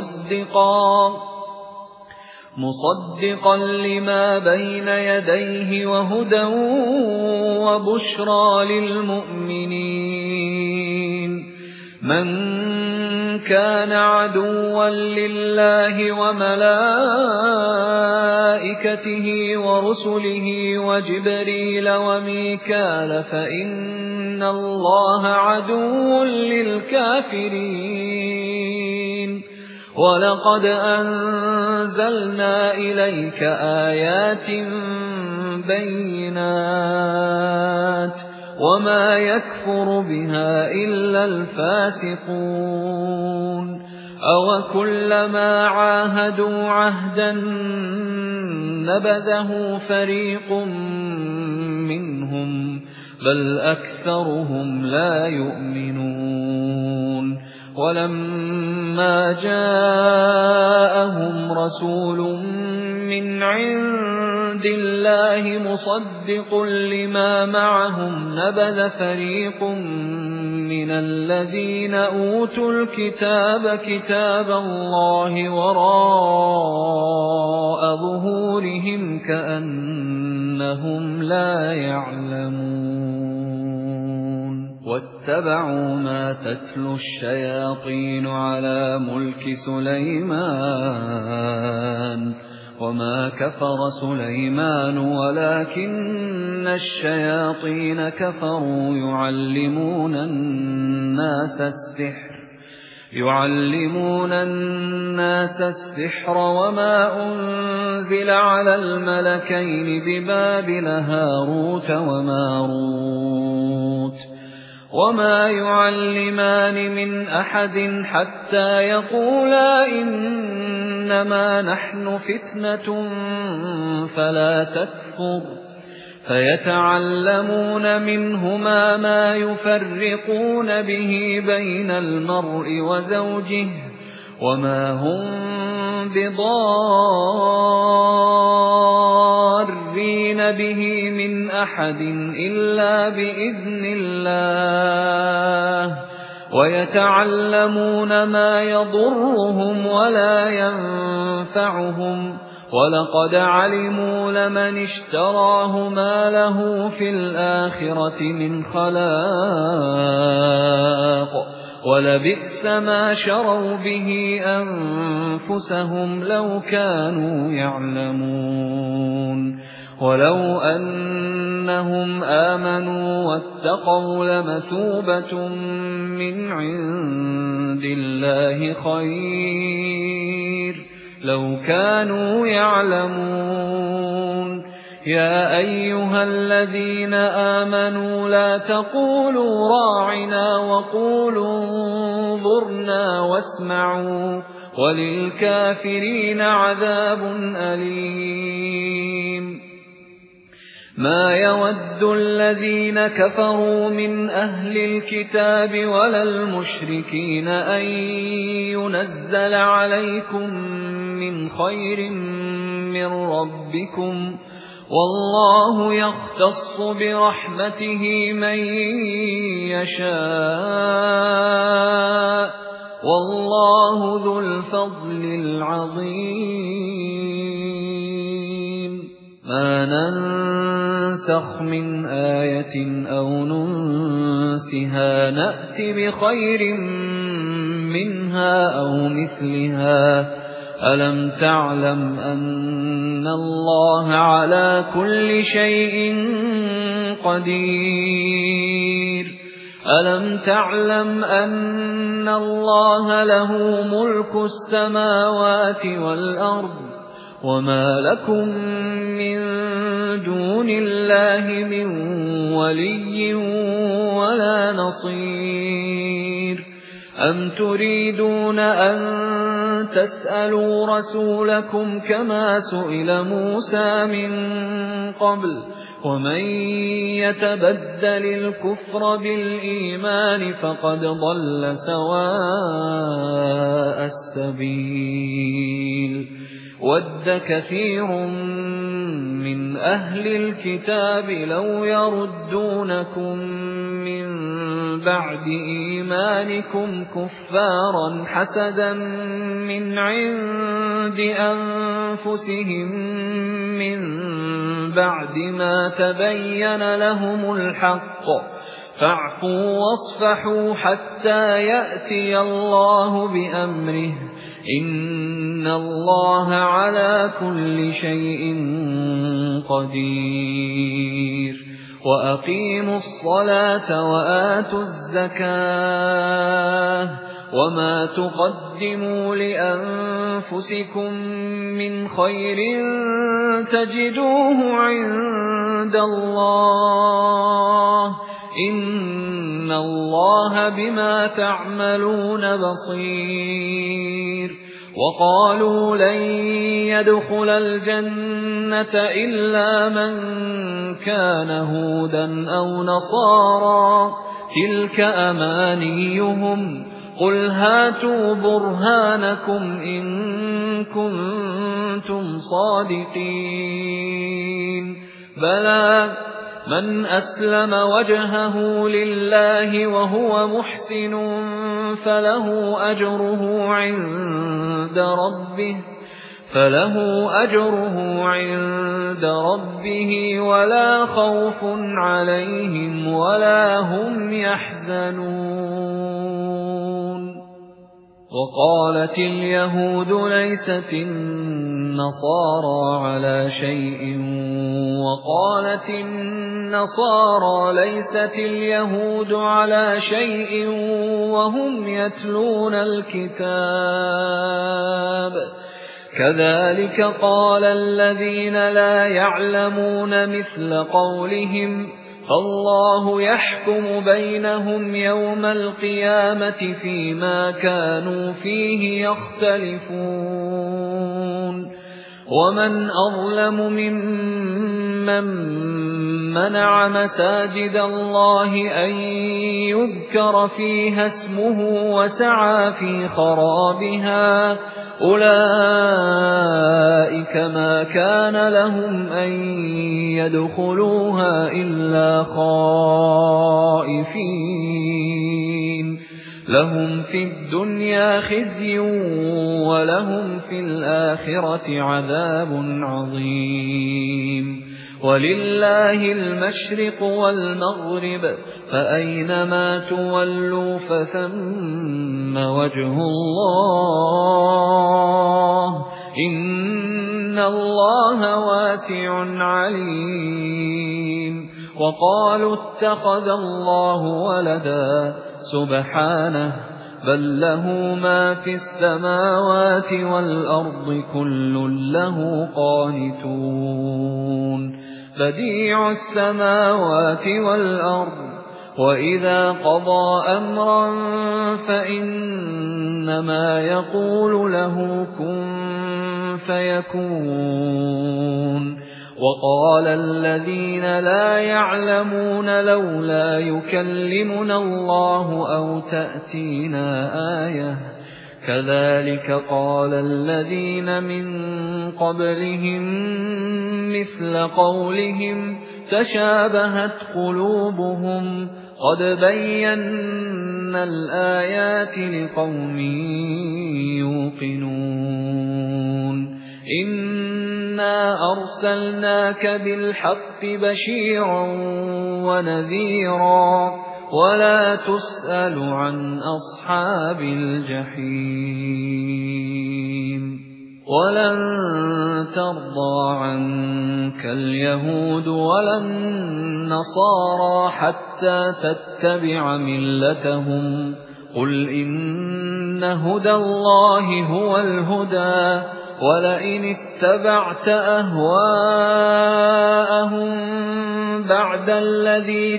مُصَدِّقًا لِّمَا بَيْنَ يَدَيْهِ وَهُدًى وَبُشْرَىٰ لِلْمُؤْمِنِينَ مَن كَانَ عَدُوًّا لِّلَّهِ وَمَلَائِكَتِهِ وَرُسُلِهِ وَجِبْرِيلَ وَمِيكَالَ فَإِنَّ اللَّهَ عَدُوٌّ لِّلْكَافِرِينَ وَلَقَدْ أَنزَلْنَا إِلَيْكَ آيَاتٍ بَيِّنَاتٍ وَمَا يَكْفُرُ بِهَا إِلَّا الْفَاسِقُونَ أَوَكُلَّمَا عَاهَدُوا عَهْدًا نَبَذَهُ فَرِيقٌ مِّنْهُم بَلْ أَكْثَرُهُمْ لَا يُؤْمِنُونَ وَلَمَّا جَاءَهُمْ رَسُولٌ مِّنْ عِندِ اللَّهِ مُصَدِّقٌ لِّمَا مَعَهُمْ نَبَذَ فَرِيقٌ مِّنَ الَّذِينَ أُوتُوا الْكِتَابَ كِتَابَ اللَّهِ وَرَاءَ ظُهُورِهِمْ كَأَنَّهُمْ لَا يَعْلَمُونَ وَاتَّبَعُوا مَا تَتْلُو الشَّيَاطِينُ عَلَى مُلْكِ سُلَيْمَانَ وَمَا كَفَرَ سُلَيْمَانُ وَلَكِنَّ الشَّيَاطِينَ كَفَرُوا يُعَلِّمُونَ النَّاسَ السِّحْرَ وَمَا أُنزِلَ عَلَى الْمَلَكَيْنِ بِبَابِلَ هَارُوتَ وَمَارُوتَ وَمَا يُعَلِّمَانِ مِنْ أَحَدٍ حَتَّى يَقُولَا إِنَّمَا نَحْنُ فِتْنَةٌ فَلَا تَكْفُرْ فَيَتَعَلَّمُونَ مِنْهُمَا مَا يُفَرِّقُونَ بِهِ بَيْنَ الْمَرْءِ وَزَوْجِهِ وَمَا هُمْ بِضَارِّينَ بِهِ مِنْ أَحَدٍ إِلَّا بِإِذْنِ اللَّهِ وَيَتَعَلَّمُونَ مَا يَضُرُّهُمْ وَلَا يَنفَعُهُمْ وَلَقَدْ عَلِمُوا لَمَنِ اشْتَرَاهُ مَا لَهُ فِي الْآخِرَةِ مِنْ خَلَاقٍ وَلَبِئْسَ مَا شَرَوْا بِهِ أَنفُسَهُمْ لَوْ كَانُوا يَعْلَمُونَ وَلَوْ أَنَّهُمْ آمَنُوا وَاتَّقَوْا لَمَثُوبَةٌ مِّنْ عِندِ اللَّهِ خَيْرٌ لَوْ كَانُوا يَعْلَمُونَ يَا أَيُّهَا الَّذِينَ آمَنُوا لَا تَقُولُوا رَاعِنَا وَقُولُوا انظُرْنَا وَاسْمَعُوا وَلِلْكَافِرِينَ عَذَابٌ أَلِيمٌ مَا يَوَدُّ الَّذِينَ كَفَرُوا مِنْ أَهْلِ الْكِتَابِ وَلَا الْمُشْرِكِينَ أَن يُنَزَّلَ عَلَيْكُم مِّنْ خَيْرٍ مِّن رَّبِّكُمْ وَاللَّهُ يَخْتَصُّ بِرَحْمَتِهِ مَن يَشَاءُ وَاللَّهُ ذُو الْفَضْلِ الْعَظِيمِ مَا نَنسَخْ مِنْ آيَةٍ أَوْ نُنسِهَا نَأْتِ بِخَيْرٍ مِنْهَا أَوْ مِثْلِهَا أَلَمْ تَعْلَمْ أَنَّ اللَّهَ عَلَى كُلِّ شَيْءٍ قَدِيرٌ أَلَمْ تَعْلَمْ أَنَّ اللَّهَ لَهُ مُلْكُ السَّمَاوَاتِ وَالْأَرْضِ وَمَا لَكُم مِّن دُونِ اللَّهِ مِن وَلِيٍّ وَلَا نَصِيرٍ أَمْ تُرِيدُونَ أَن تَسْأَلُوا رَسُولَكُمْ كَمَا سُئِلَ مُوسَى مِن قَبْلُ وَمَن يَتَبَدَّلِ الْكُفْرَ بِالْإِيمَانِ فَقَدْ ضَلَّ سَوَاءَ السَّبِيلِ وَدَّ كَثِيرٌ مِّنْ أَهْلِ الْكِتَابِ لَوْ يَرُدُّونَكُم مِّن بَعْدِ إِيمَانِكُمْ كُفَّارًا حَسَدًا مِّنْ عِندِ أَنفُسِهِم مِّن بَعْدِ مَا تَبَيَّنَ لَهُمُ الْحَقُّ فَاعْفُوا وَاصْفَحُوا حَتَّى يَأْتِيَ اللَّهُ بِأَمْرِهِ إِنَّ اللَّهَ عَلَى كُلِّ شَيْءٍ قَدِيرٌ وَأَقِيمُوا الصَّلَاةَ وَآتُوا الزَّكَاةَ وَمَا تُقَدِّمُوا لِأَنفُسِكُم مِّنْ خَيْرٍ تَجِدُوهُ عِندَ اللَّهِ إِنَّ اللَّهَ بِمَا تَعْمَلُونَ بَصِيرٌ وقالوا لن يدخل الجنة إلا من كان هودا أو نصارى تلك أمانيهم قل هاتوا برهانكم إن كنتم صادقين بلى من أسلم وجهه لله وهو محسن فله أجره عند ربه ولا خوف عليهم ولا هم يحزنون وقالت اليهود ليست النصارى على شيء وقالت النصارى ليست اليهود على شيء وهم يتلون الكتاب كذلك قال الذين لا يعلمون مثل قولهم فالله يحكم بينهم يوم القيامة فيما كانوا فيه يختلفون ومن أظلم ممن منع مساجد الله أن يذكر فيها اسمه وسعى في خرابها أولئك ما كان لهم أن يدخلوها إلا خائفين لهم في الدنيا خزي ولهم في الآخرة عذاب عظيم ولله المشرق والمغرب فأينما تولوا فثم وجه الله إن الله واسع عليم وقالوا اتخذ الله ولدا سبحانه بل له ما في السماوات والأرض كل له قانتون بديع السماوات والأرض وإذا قضى أمرا فإنما يقول له كن فيكون وقال الذين لا يعلمون لولا يكلمنا الله أو تأتينا آية كذلك قال الذين من قبلهم مثل قولهم تشابهت قلوبهم قد بينا الآيات لقوم يوقنون إنا أرسلناك بالحق بشيرا ونذيرا ولا تسأل عن أصحاب الجحيم ولن ترضى عنك اليهود ولا النصارى حتى تتبع ملتهم قل إن هدى الله هو الهدى ولئن اتبعت أهواءهم بعد الذي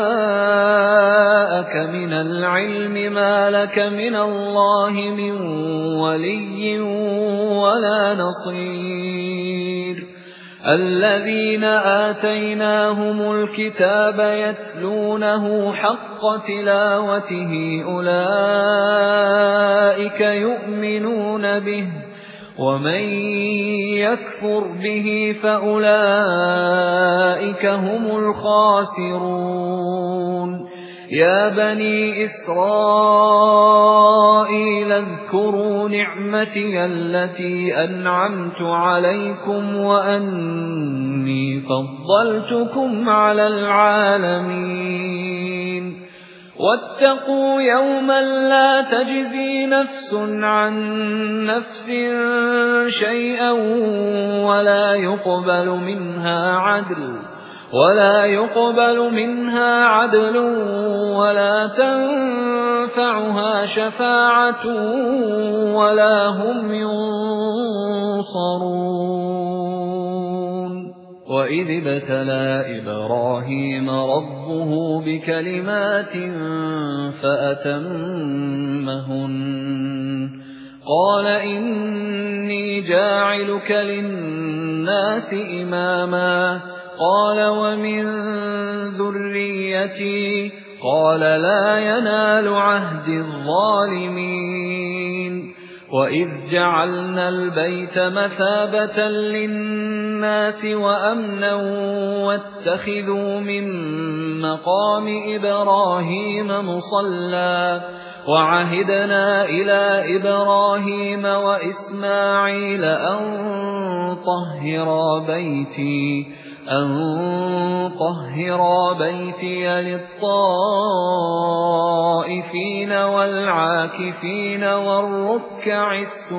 جاءك من العلم ما لك من الله من ولي ولا نصير الذين آتيناهم الكتاب يتلونه حق تلاوته أولئك يؤمنون به ومن يكفر به فأولئك هم الخاسرون يا بني إسرائيل اذكروا نعمتي التي أنعمت عليكم وأني فضلتكم على العالمين واتقوا يوما لا تجزي نفس عن نفس شيئا ولا يقبل منها عدل ولا تنفعها شفاعة ولا هم ينصرون وإذ ابتلى إبراهيم ربه بكلمات فأتمهن قال إني جاعلك للناس إماما قال ومن ذريتي قال لا ينال عهد الظالمين وإذ جعلنا البيت مثابة للناس وأمنا واتخذوا من مقام إبراهيم مصلى وعهدنا إلى إبراهيم وإسماعيل أن طهرا بيتي للطائفين والعاكفين والركع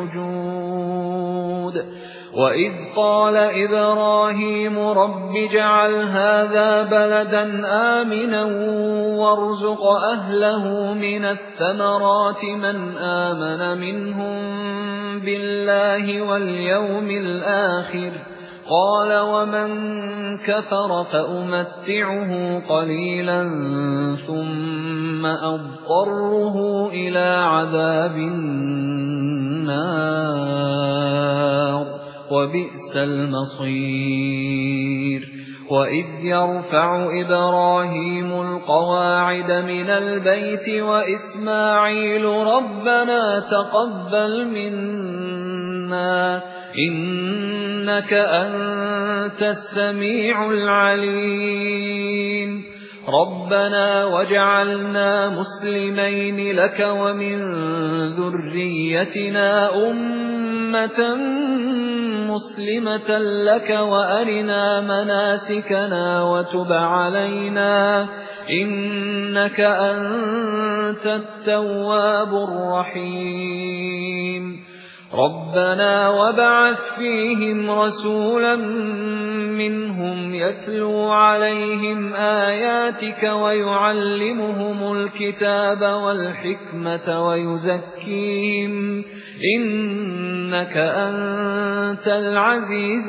السجود وإذ قال إبراهيم رب اجعل هذا بلدا آمنا وارزق أهله من الثمرات من آمن منهم بالله واليوم الآخر قال ومن كفر فأمتعه قليلا ثم أضطره إلى عذاب النار وبئس المصير وإذ يرفع إبراهيم القواعد من البيت وإسماعيل ربنا تقبل منا إنك أنت السميع العليم ربنا واجعلنا مسلمين لك ومن ذريتنا أمة مسلمة لك وأرنا مناسكنا وتب علينا إنك أنت التواب الرحيم ربنا وابعث فيهم رسولا منهم يتلو عليهم آياتك ويعلمهم الكتاب والحكمة ويزكيهم إنك أنت العزيز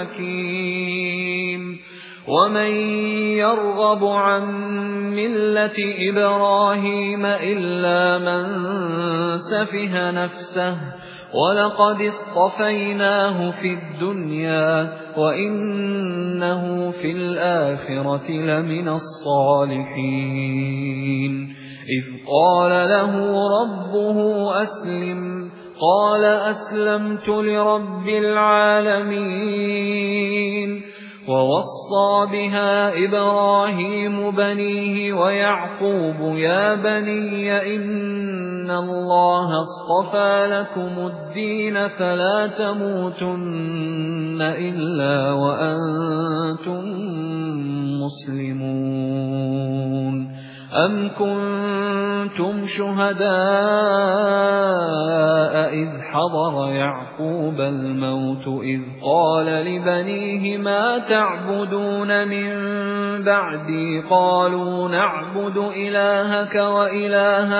الحكيم ومن يرغب عن ملة إبراهيم إلا من سفه نفسه ولقد اصطفيناه في الدنيا وإنه في الآخرة لمن الصالحين إذ قال له ربه أسلم قال أسلمت لرب العالمين ووصى بها إبراهيم بنيه ويعقوب يا بني إن الله اصطفى لكم الدين فلا تموتن إلا وأنتم مسلمون أم كنتم شهداء إذ حضر يعقوب الموت إذ قال لبنيه ما تعبدون من بعدي قالوا نعبد إلهك وإله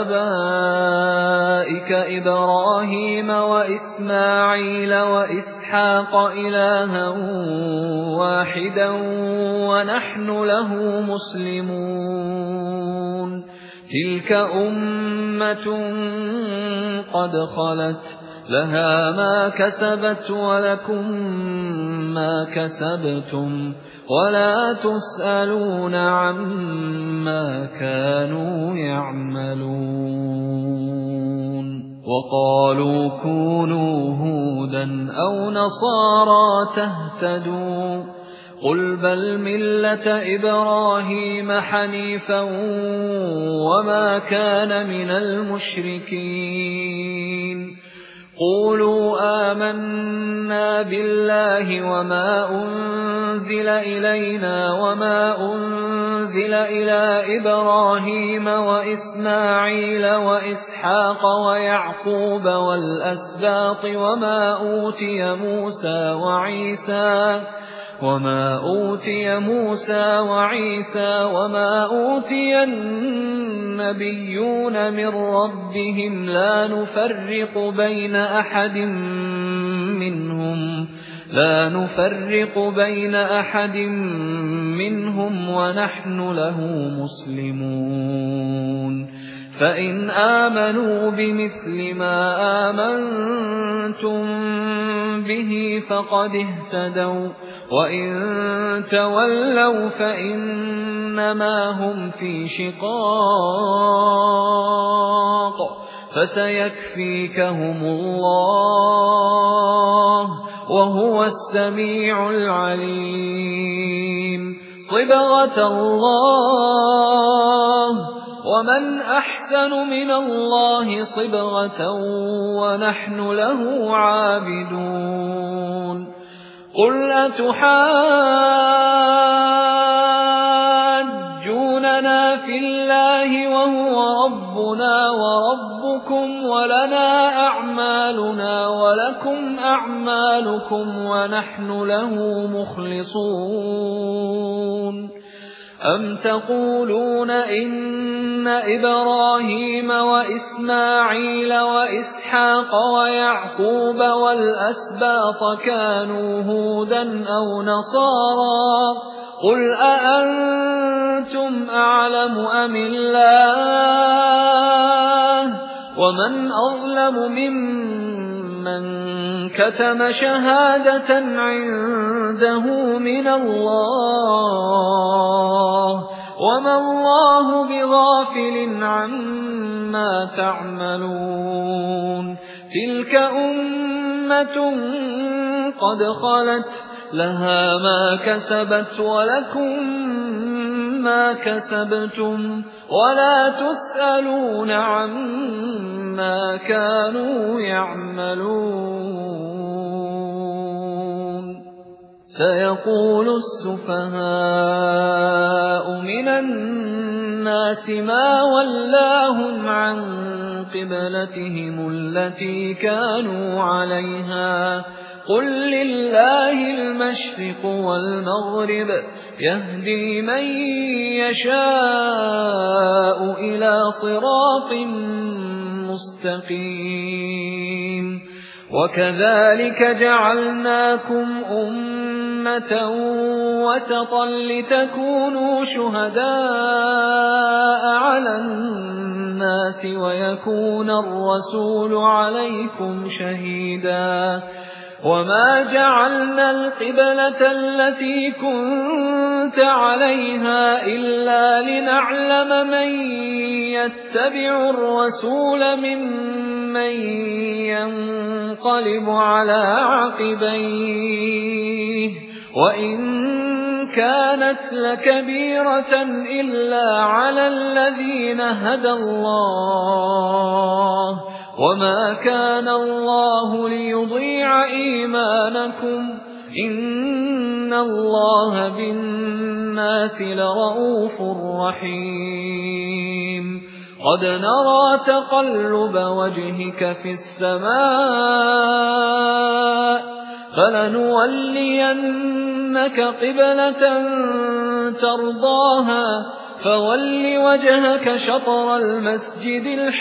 آبائك إبراهيم وإسماعيل وإسحاق إلها واحدا ونحن له مسلمون تلك أمة قد خلت لها ما كسبت ولكم ما كسبتم ولا تسألون عما كانوا يعملون وقالوا كونوا هودا أو نصارى تهتدوا قل بل ملة إبراهيم حنيفا وما كان من المشركين قولوا آمنا بالله وما أنزل إلينا وما أنزل إلى إبراهيم وإسماعيل وإسحاق ويعقوب والأسباط وما أوتي موسى وعيسى وما أوتي النبيون من ربهم لا نفرق بين أحد منهم ونحن له مسلمون فإن آمنوا بمثل ما آمنتم به فقد اهتدوا وإن تولوا فإنما هم في شقاق فسيكفيكهم الله وهو السميع العليم صبغة الله ومن أحسن من الله صبغة ونحن له عابدون قل أتحاجوننا في الله وهو ربنا وربكم ولنا أعمالنا ولكم أعمالكم ونحن له مخلصون أم تقولون إن إبراهيم وإسماعيل وإسحاق ويعقوب والأسباط كانوا هودا أو نصارى قل أأنتم أعلم أم الله ومن أظلم ممن كتم شهادة عنده من الله وما الله بغافل عما تعملون تلك أمة قد خلت لها ما كسبت ولكم ما كسبتم ولا تسألون عما كانوا يعملون سيقول السفهاء من الناس ما ولاهم عن قبلتهم التي كانوا عليها قل لله المشرق والمغرب يهدي من يشاء إلى صراط مستقيم وكذلك جعلناكم أمة وسطا لتكونوا شهداء على الناس ويكون الرسول عليكم شهيدا وما جعلنا القبلة التي كنت عليها إلا لنعلم من يتبع الرسول ممن ينقلب على عقبيه وإن كانت لكبيرة إلا على الذين هدى الله وما كان الله ليضيع إيمانكم إن الله بالناس لرءوف رحيم قد نرى تقلب وجهك في السماء فلنولينك قبلة ترضاها فول وجهك شطر المسجد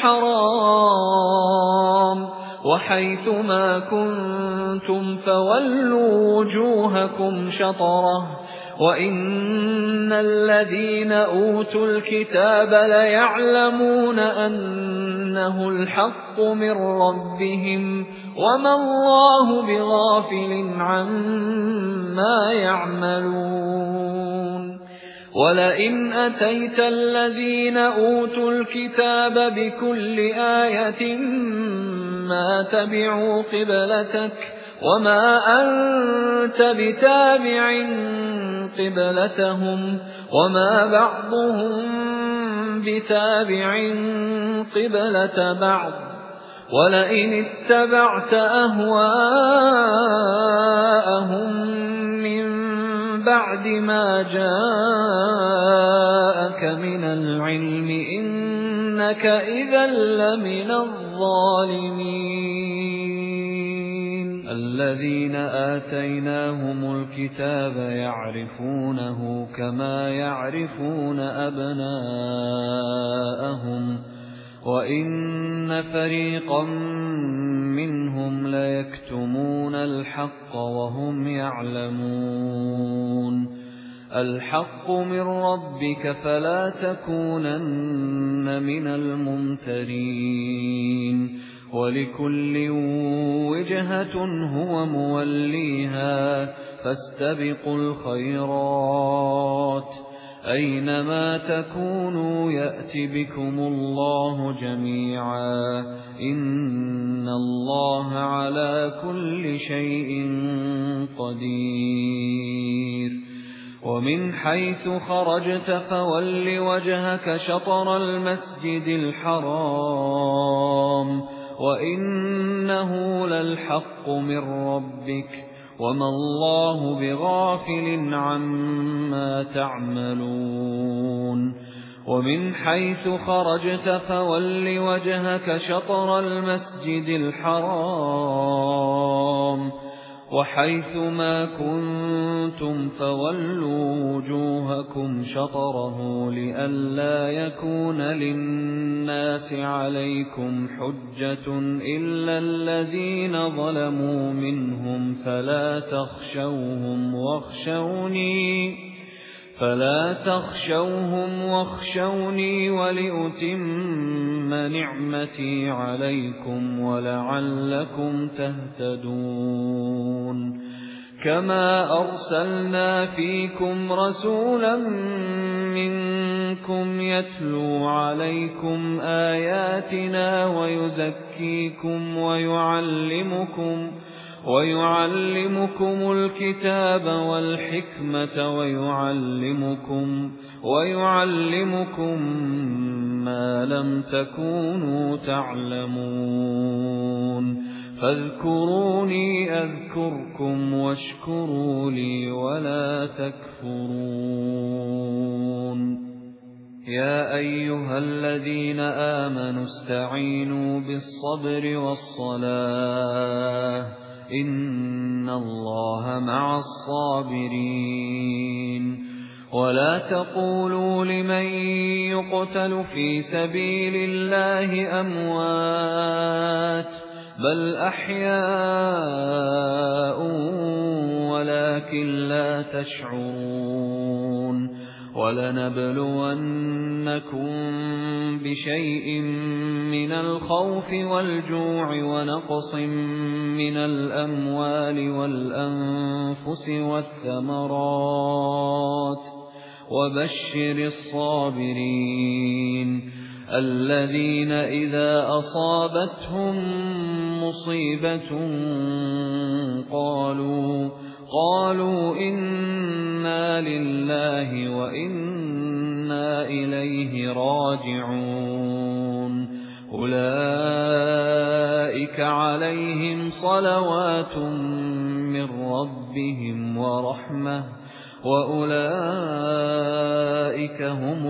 الحرام وحيث ما كنتم فولوا وجوهكم شطره وإن الذين أوتوا الكتاب ليعلمون أنه الحق من ربهم وما الله بغافل عما يعملون ولئن أتيت الذين أوتوا الكتاب بكل آية ما تبعوا قبلتك وما أنت بتابع قبلتهم وما بعضهم بتابع قبلة بعض ولئن اتبعت أهواءهم من بعد ما جاءك من العلم إنك إذا لمن الظالمين الذين آتيناهم الكتاب يعرفونه كما يعرفون أبناءهم وإن فريقا منهم ليكتمون الحق وهم يعلمون الحق من ربك فلا تكونن من الممترين ولكل وجهة هو موليها فاستبقوا الخيرات أينما تكونوا يأت بكم الله جميعا إن الله على كل شيء قدير ومن حيث خرجت فول وجهك شطر المسجد الحرام وإنه للحق من ربك وما الله بغافل عما تعملون ومن حيث خرجت فول وجهك شطر المسجد الحرام وحيث ما كنتم فولوا وجوهكم شطره لئلا يكون للناس عليكم حجة إلا الذين ظلموا منهم فلا تخشوهم واخشوني ولأتم نعمتي عليكم ولعلكم تهتدون كما أرسلنا فيكم رسولا منكم يتلو عليكم آياتنا ويزكيكم ويعلمكم الكتاب والحكمة ويعلمكم ما لم تكونوا تعلمون فاذكروني أذكركم واشكروا لي ولا تكفرون يا أيها الذين آمنوا استعينوا بالصبر والصلاة إن الله مع الصابرين ولا تقولوا لمن يقتل في سبيل الله أموات بل أحياء ولكن لا تشعرون ولنبلونكم بشيء من الخوف والجوع ونقص من الأموال والأنفس والثمرات وبشر الصابرين الذين إذا أصابتهم مصيبة قالوا إنا لله وإنا إليه راجعون أولئك عليهم صلوات من ربهم ورحمة وأولئك هم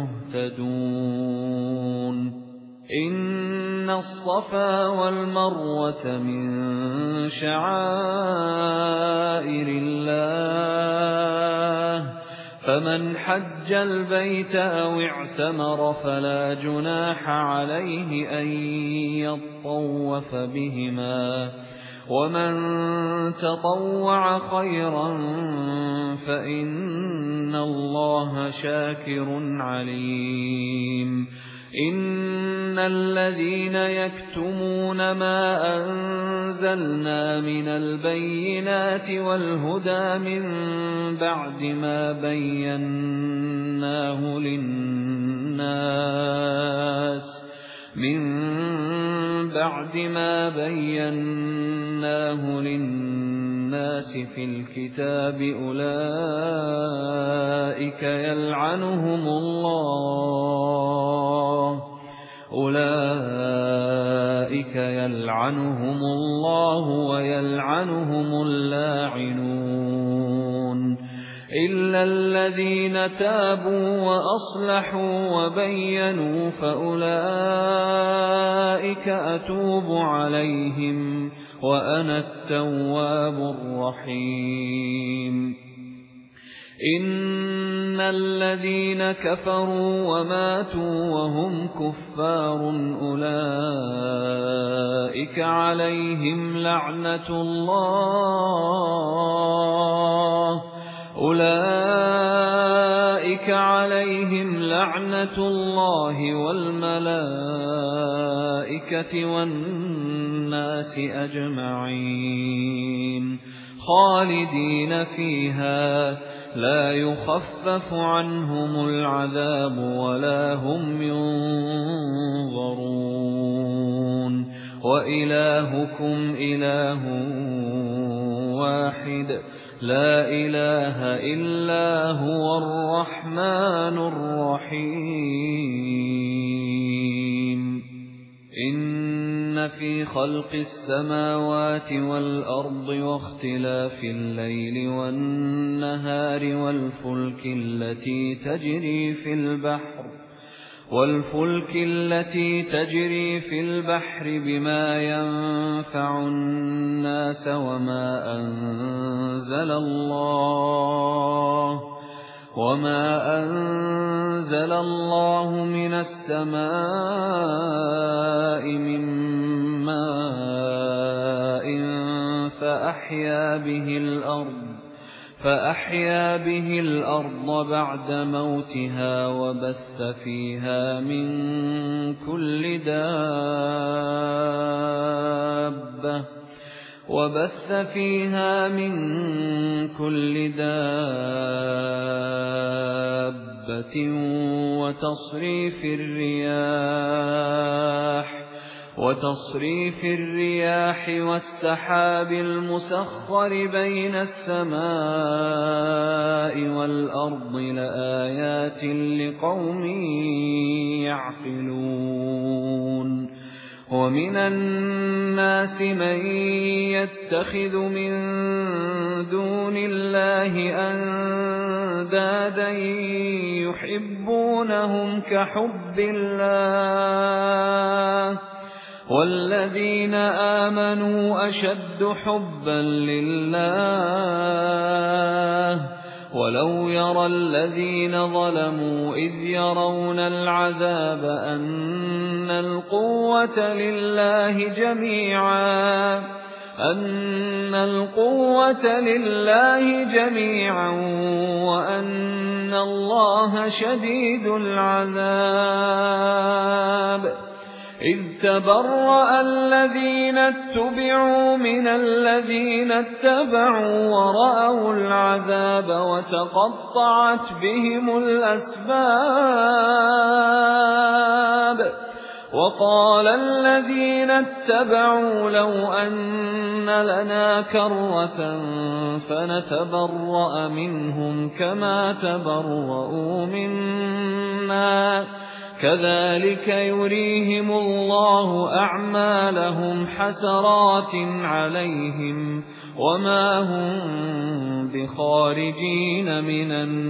المهتدون إن الصفا والمروة من شعائر الله فمن حج البيت أو اعتمر فلا جناح عليه أن يطوف بهما ومن تطوع خيرا فإن الله شاكر عليم إن الذين يكتمون ما أنزلنا من البينات والهدى من بعد ما بيناه للناس في الكتاب أولئك يلعنهم الله ويلعنهم اللاعنون إلا الذين تابوا وأصلحوا وبينوا فأولئك أتوب عليهم وأنا التواب الرحيم إن الذين كفروا وماتوا وهم كفار أولئك عليهم لعنة الله أُولَئِكَ عَلَيْهِمْ لَعْنَةُ اللَّهِ وَالْمَلَائِكَةِ وَالنَّاسِ أَجْمَعِينَ خَالِدِينَ فِيهَا لَا يُخَفَّفُ عَنْهُمُ الْعَذَابُ وَلَا هُمْ يُنظَرُونَ وَإِلَٰهُكُمْ إِلَٰهٌ وَاحِدٌ لَا إِلَٰهَ إِلَّا هُوَ الرَّحْمَٰنُ الرَّحِيمُ إِنَّ فِي خَلْقِ السَّمَاوَاتِ وَالْأَرْضِ وَاخْتِلَافِ اللَّيْلِ وَالنَّهَارِ وَالْفُلْكِ الَّتِي تَجْرِي فِي الْبَحْرِ بِمَا يَنفَعُ النَّاسَ وَمَا أَنزَلَ اللَّهُ مِنَ السَّمَاءِ مِن مَّاءٍ فَأَحْيَا بِهِ الْأَرْضَ بَعْدَ مَوْتِهَا وَبَثَّ فِيهَا مِن كُلِّ دَابَّةٍ وَتَصْرِيفِ الرِّيَاحِ وَالسَّحَابِ الْمُسَخَّرِ بَيْنَ السَّمَاءِ وَالْأَرْضِ لَآيَاتٍ لِقَوْمٍ يَعْقِلُونَ وَمِنَ النَّاسِ مَن يَتَّخِذُ مِن دُونِ اللَّهِ أَندَادًا يُحِبُّونَهُمْ كَحُبِّ اللَّهِ وَالَّذِينَ آمَنُوا أَشَدُّ حُبًّا لِّلَّهِ وَلَوْ يَرَى الَّذِينَ ظَلَمُوا إِذْ يَرَوْنَ الْعَذَابَ أَنَّ الْقُوَّةَ لِلَّهِ جَمِيعًا وَأَنَّ اللَّهَ شَدِيدُ الْعَذَابِ إِذْ تَبَرَّأَ الَّذِينَ اتُّبِعُوا مِنَ الَّذِينَ اتَّبَعُوا وَرَأَوُا الْعَذَابَ وَتَقَطَّعَتْ بِهِمُ الْأَسْبَابُ وَقَالَ الَّذِينَ اتَّبَعُوا لَوْ أَنَّ لَنَا كَرَّةً فَنَتَبَرَّأَ مِنْهُمْ كَمَا تَبَرَّءُوا مِنَّا كَذَلِكَ يُرِيهِمُ اللَّهُ أَعْمَالَهُمْ حَسَرَاتٍ عَلَيْهِمْ وَمَا هُمْ بِخَارِجِينَ مِنَ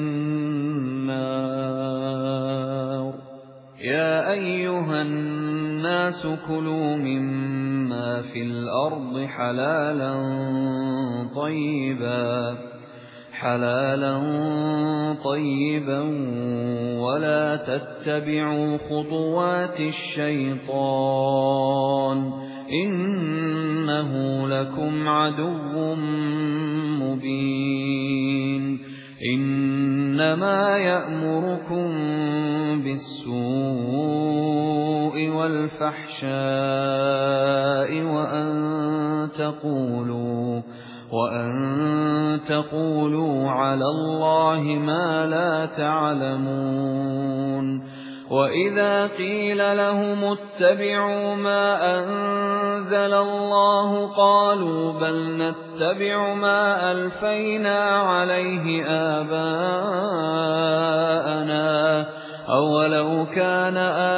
النَّارِ يَا أَيُّهَا النَّاسُ كُلُوا مِمَّا فِي الْأَرْضِ حَلَالًا طَيِّبًا وَلَا تَتَّبِعُوا خُطُوَاتِ الشَّيْطَانِ إِنَّهُ لَكُمْ عَدُوٌّ مُّبِينٌ إِنَّمَا يَأْمُرُكُم بِالسُّوءِ وَالْفَحْشَاءِ وَأَن تَقُولُوا عَلَى اللَّهِ مَا لَا تَعْلَمُونَ وَإِذَا قِيلَ لَهُمُ اتَّبِعُوا مَا أَنزَلَ اللَّهُ قَالُوا بَلْ نَتَّبِعُ مَا أَلْفَيْنَا عَلَيْهِ آبَاءَنَا أَوَلَوْ كَانَ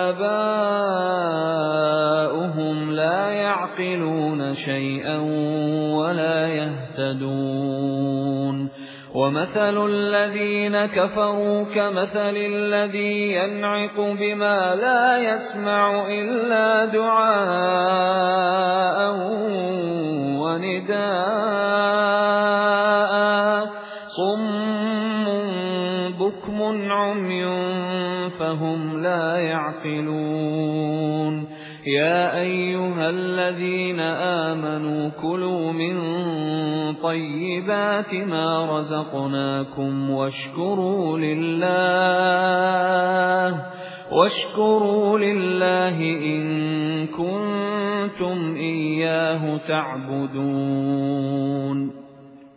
آبَاؤُهُمْ لَا يَعْقِلُونَ شَيْئًا وَلَا يَهْتَدُونَ وَمَثَلُ الَّذِينَ كَفَرُوا كَمَثَلِ الَّذِي يَنْعِقُ بِمَا لَا يَسْمَعُ إِلَّا دُعَاءً وَنِدَاءً صُمٌّ بُكْمٌ عُمْيٌ فَهُمْ لَا يَعْقِلُونَ يا أيها الذين آمنوا كلوا من طيبات ما رزقناكم واشكروا لله إن كنتم إياه تعبدون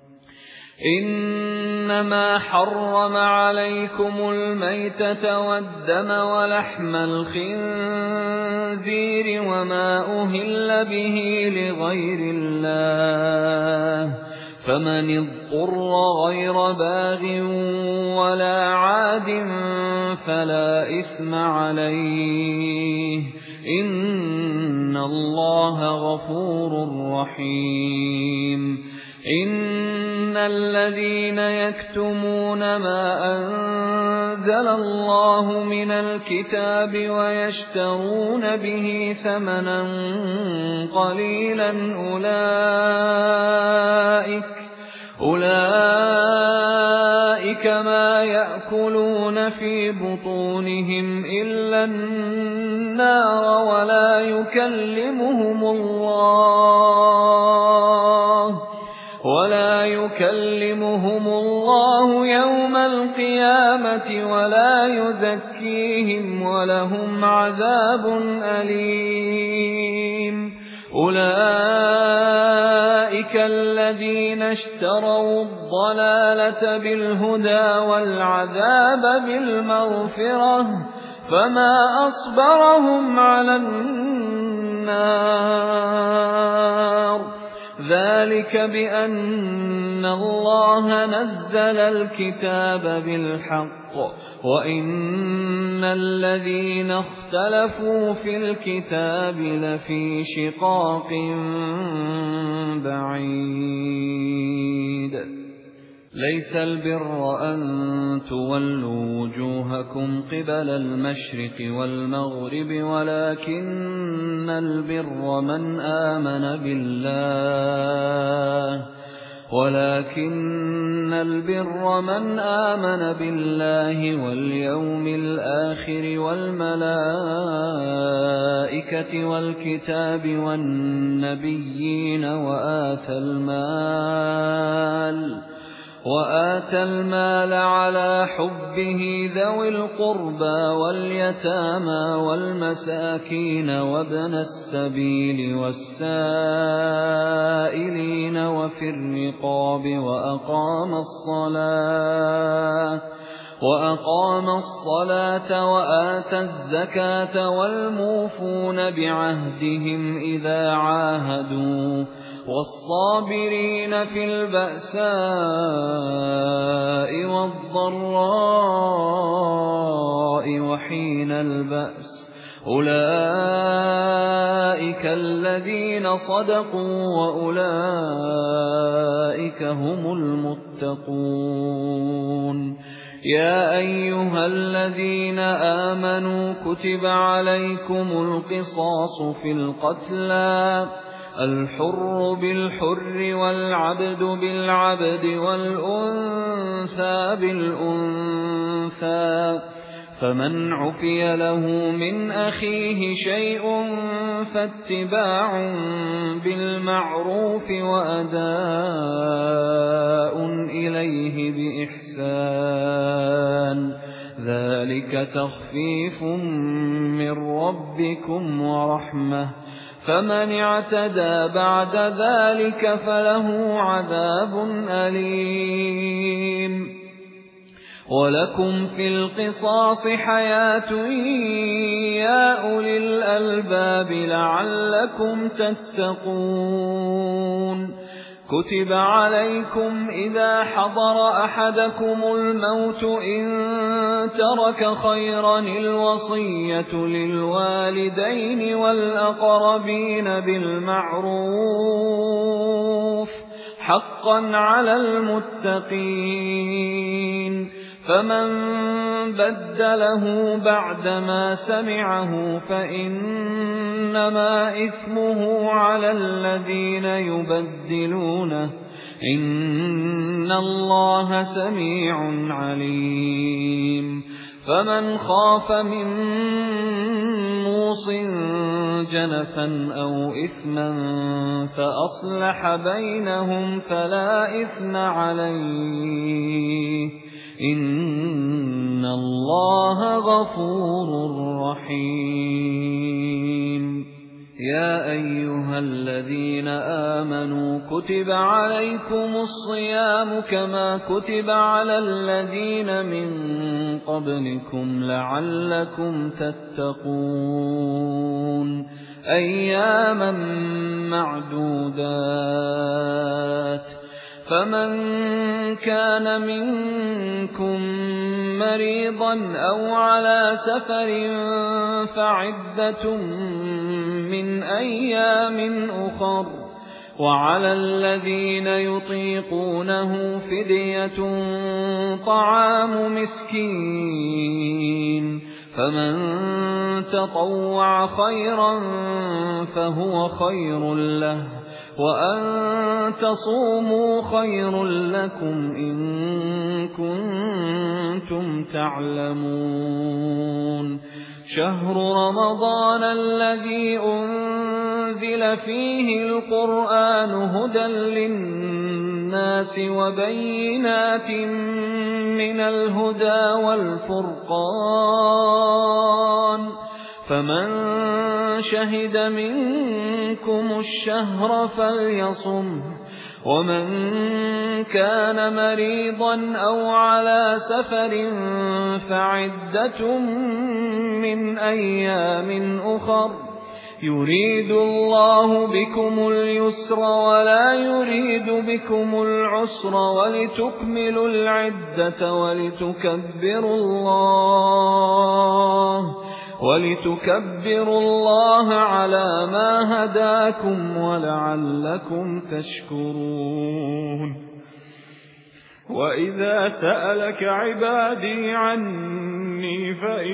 إنما حرم عليكم الميتة والدم ولحم الخنزير وما أهل به لغير الله فمن اضطر غير باغ ولا عاد فلا إثم عليه إن الله غفور رحيم إن الذين يكتمون ما أنزل الله من الكتاب ويشترون به ثمنا قليلا أولئك ما يأكلون في بطونهم إلا النار ولا يكلمهم الله يوم القيامة ولا يزكيهم ولهم عذاب أليم أولئك الذين اشتروا الضلالة بالهدى والعذاب بالمغفرة فما أصبرهم على النار ذلك بأن الله نزل الكتاب بالحق وإن الذين اختلفوا في الكتاب لفي شقاق بعيد ليس البر أن تولوا وجوهكم قبل المشرق والمغرب ولكن البر من آمن بالله واليوم الآخر والملائكة والكتاب والنبيين وآتى المال على حبه ذوي القربى واليتامى والمساكين وابن السبيل والسائلين وفي الرقاب وأقام الصلاة وآتى الزكاة والموفون بعهدهم إذا عاهدوا والصابرين في البأساء والضراء وحين البأس أولئك الذين صدقوا وأولئك هم المتقون يا أيها الذين آمنوا كتب عليكم القصاص في القتلى الحر بالحر والعبد بالعبد والأنثى بالأنثى فمن عفي له من أخيه شيء فاتباع بالمعروف وأداء إليه بإحسان ذلك تخفيف من ربكم ورحمة فمن اعتدى بعد ذلك فله عذاب أليم ولكم في القصاص حياة يا أولي الألباب لعلكم تتقون كتب عليكم إذا حضر أحدكم الموت إن ترك خيرا الوصية للوالدين والأقربين بالمعروف حقا على المتقين فمن بدله بعدما سمعه فإنما إثمه على الذين يبدلونه إن الله سميع عليم فمن خاف من موص جنفا أو إثما فأصلح بينهم فلا إثم عليه إن الله غفور رحيم. يا أيها الذين آمنوا كتب عليكم الصيام كما كتب على الذين من قبلكم لعلكم تتقون أياما معدودات فمن كان منكم مريضا أو على سفر فعدة من أيام أخر وعلى الذين يطيقونه فدية طعام مسكين فمن تطوع خيرا فهو خير له وأن تصوموا خير لكم إن كنتم تعلمون. شهر رمضان الذي أنزل فيه القرآن هدى للناس وبينات من الهدى والفرقان فمن شهد منكم الشهر فليصمه ومن كان مريضا أو على سفر فعدة من أيام أخر يريد الله بكم اليسر ولا يريد بكم العسر ولتكملوا العدة ولتكبروا الله على ما هداكم ولعلكم تشكرون. وإذا سألك عبادي عني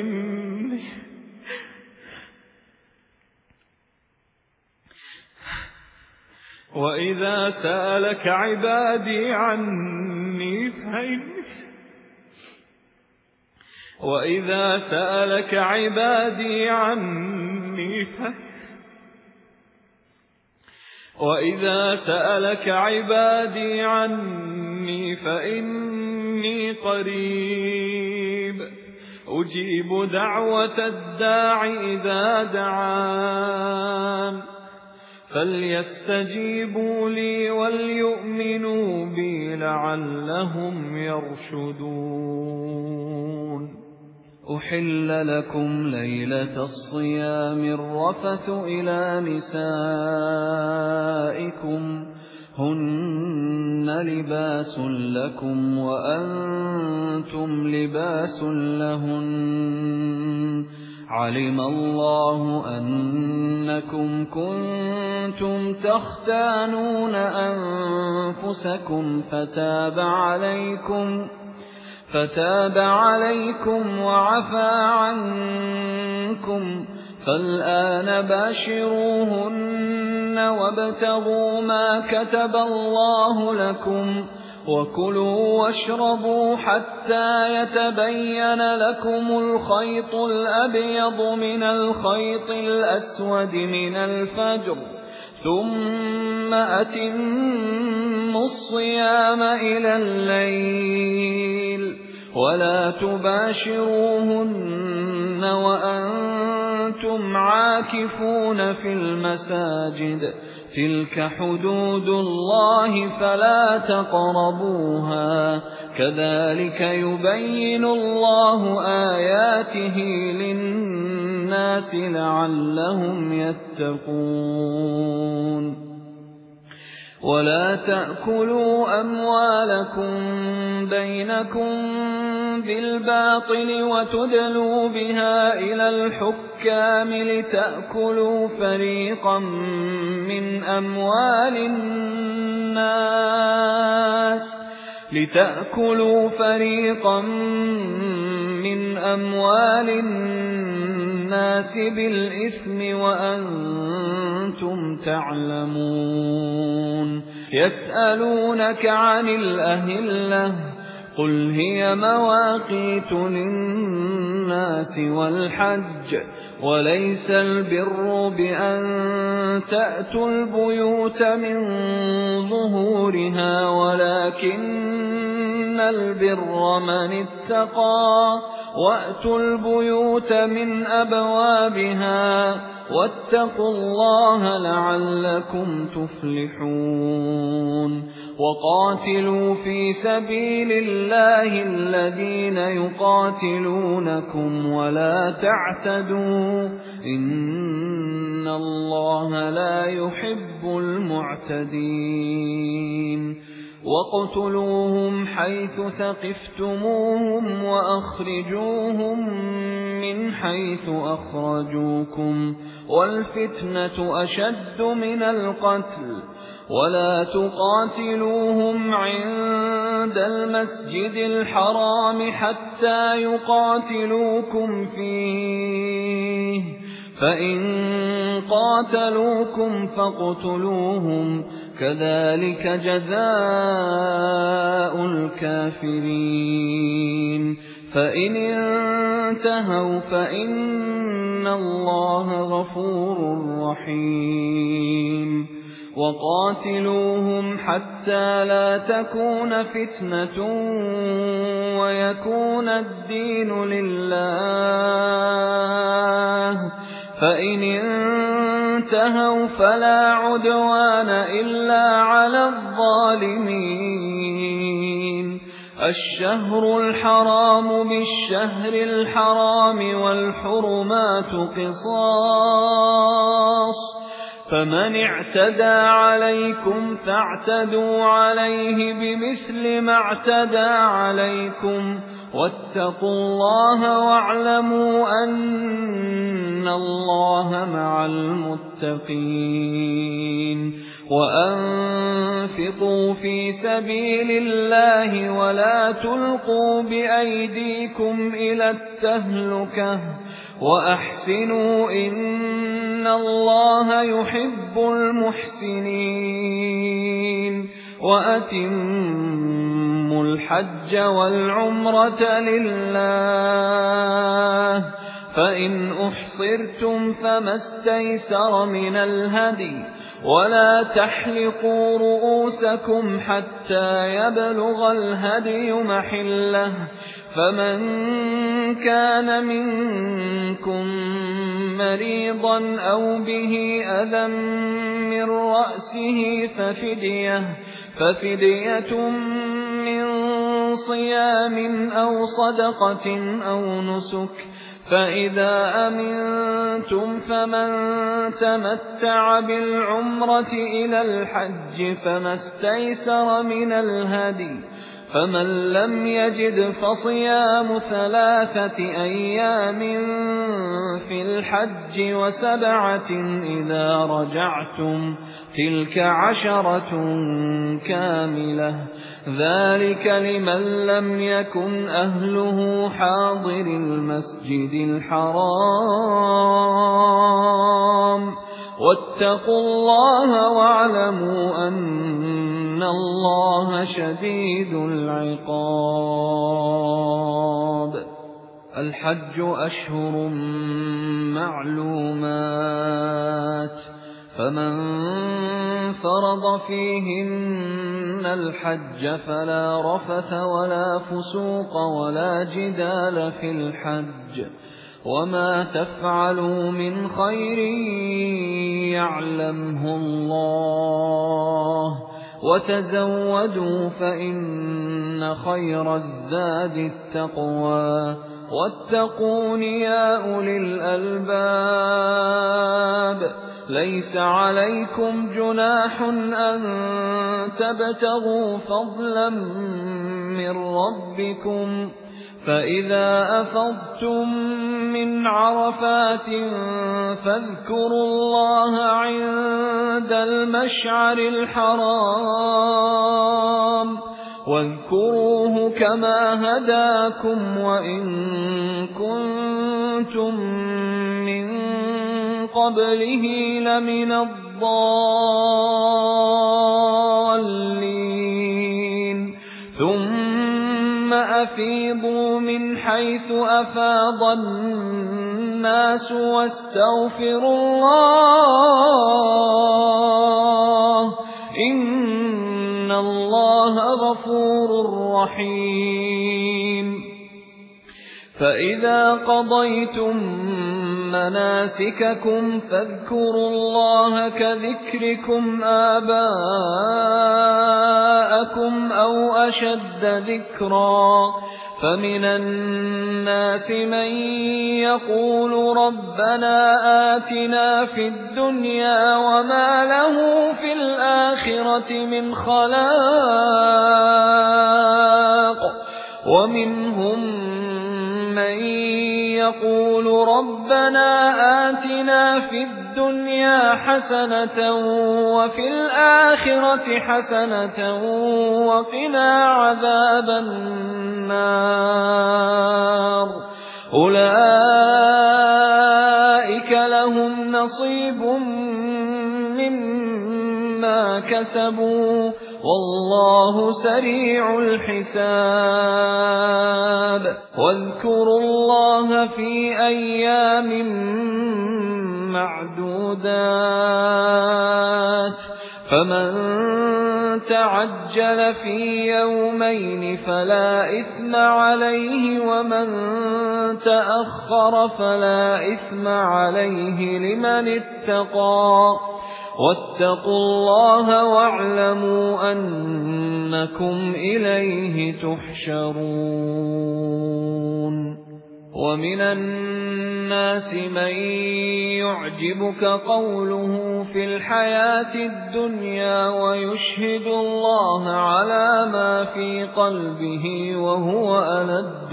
فإني قريب أجيب دعوة الداع إذا دعان فليستجيبوا لي وليؤمنوا بي لعلهم يرشدون. أحل لكم ليلة الصيام الرفث إلى نسائكم هن لباس لكم وأنتم لباس لهن علم الله أنكم كنتم تختانون أنفسكم فتاب عليكم وعفى عنكم فالآن باشروهن وابتغوا ما كتب الله لكم وكلوا واشربوا حتى يتبين لكم الخيط الأبيض من الخيط الأسود من الفجر ثم أتموا الصيام إلى الليل ولا تباشروهن وأنتم عاكفون في المساجد تلك حدود الله فلا تقربوها كذلك يبين الله آياته للناس لعلهم يتقون. ولا تأكلوا أموالكم بينكم بالباطل وتدلوا بها إلى الحكام لتأكلوا فريقا من أموال الناس بالإثم وأنتم تعلمون. يسألونك عن الأهلة قُلْ هِيَ مَوَاقِيتُ لِلنَّاسِ وَالْحَجِّ وَلَيْسَ الْبِرُّ بِأَن تَأْتُوا الْبُيُوتَ مِن ظُهُورِهَا وَلَكِنَّ الْبِرَّ مَنِ اتَّقَى وَأْتُوا الْبُيُوتَ مِنْ أَبْوَابِهَا وَاتَّقُوا اللَّهَ لَعَلَّكُمْ تُفْلِحُونَ وَقَاتِلُوا فِي سَبِيلِ اللَّهِ الَّذِينَ يُقَاتِلُونَكُمْ وَلَا تَعْتَدُوا إِنَّ اللَّهَ لَا يُحِبُّ الْمُعْتَدِينَ وَاقْتُلُوهُمْ حَيْثُ ثَقِفْتُمُوهُمْ وَأَخْرِجُوهُمْ مِنْ حَيْثُ أَخْرَجُوكُمْ وَالْفِتْنَةُ أَشَدُّ مِنَ الْقَتْلِ وَلَا تُقَاتِلُوهُمْ عِندَ الْمَسْجِدِ الْحَرَامِ حَتَّى يُقَاتِلُوكُمْ فِيهِ فَإِن قَاتَلُوكُمْ فَاقْتُلُوهُمْ كَذَلِكَ جَزَاءُ الْكَافِرِينَ فَإِنِ انتهوا فَإِنَّ اللَّهَ غَفُورٌ رَّحِيمٌ وَقَاتِلُوهُمْ حَتَّى لَا تَكُونَ فِتْنَةٌ وَيَكُونَ الدِّينُ لِلَّهِ فَإِنِ انتهوا فَلَا عُدْوَانَ إِلَّا عَلَى الظَّالِمِينَ الشَّهْرُ الْحَرَامُ بِالشَّهْرِ الْحَرَامِ وَالْحُرُمَاتُ قِصَاصٌ فَمَنِ اعْتَدَى عَلَيْكُمْ فَاعْتَدُوا عَلَيْهِ بِمِثْلِ مَا اعْتَدَى عَلَيْكُمْ وَاتَّقُوا اللَّهَ وَاعْلَمُوا أَنَّ اللَّهَ مَعَ الْمُتَّقِينَ وَأَنفِقُوا فِي سَبِيلِ اللَّهِ وَلَا تُلْقُوا بِأَيْدِيكُمْ إِلَى التَّهْلُكَةِ وَأَحْسِنُوا إِنَّ اللَّهَ يُحِبُّ الْمُحْسِنِينَ وَأَتِمُّوا الْحَجَّ وَالْعُمْرَةَ لِلَّهِ فَإِنْ أُحْصِرْتُمْ فَمَا اسْتَيْسَرَ مِنَ الْهَدْيِ وَلَا تَحْلِقُوا رُءُوسَكُمْ حَتَّى يَبْلُغَ الْهَدْيُ مَحِلَّهُ فَمَنْ كَانَ مِنكُم مَّرِيضًا أَوْ بِهِ أَذًى مِّن رَّأْسِهِ فَفِدْيَةٌ مِّن صِيَامٍ أَوْ صَدَقَةٍ أَوْ نُسُكٍ فَإِذَا أَمِنتُمْ فَمَن تَمَتَّعَ بِالْعُمْرَةِ إِلَى الْحَجِّ فَمَا اسْتَيْسَرَ مِنَ الْهَدْيِ فَمَن لَّمْ يَجِدْ فَصِيَامُ 3 أيام في الحج و7 إذا رجعتم تلك 10 كاملة ذلك لمن لم يكن أهله حاضر المسجد الحرام واتقوا الله واعلموا أن الله شديد العقاب الحج أشهر معلومات فمن فرض فيهن الحج فلا رفث ولا فسوق ولا جدال في الحج وما تفعلوا من خير يعلمه الله وتزودوا فإن خير الزاد التقوى واتقون يا أولي الألباب ليس عليكم جناح أن تبتغوا فضلا من ربكم فإذا أفضتم من عرفات فاذكروا الله عند المشعر الحرام واذكروه كما هداكم وإن كنتم من قبله لمن الضالين ثم أفيضوا من حيث أفاض الناس واستغفروا الله إن الله غفور رحيم فإذا قضيتم مناسككم فاذكروا الله كذكركم آباءكم أو أشد ذكرا فمن الناس من يقول ربنا آتنا في الدنيا وما له في الآخرة من خلاق ومنهم من يقول ربنا آتنا في الدنيا حسنة وفي الآخرة حسنة وقنا عذاب النار أولئك لهم نصيب مما كسبوا والله سريع الحساب واذكروا الله في أيام معدودات فمن تعجل في يومين فلا إثم عليه ومن تأخر فلا إثم عليه لمن اتقى واتقوا الله واعلموا أنكم إليه تحشرون ومن الناس من يعجبك قوله في الحياة الدنيا ويشهد الله على ما في قلبه وهو ألد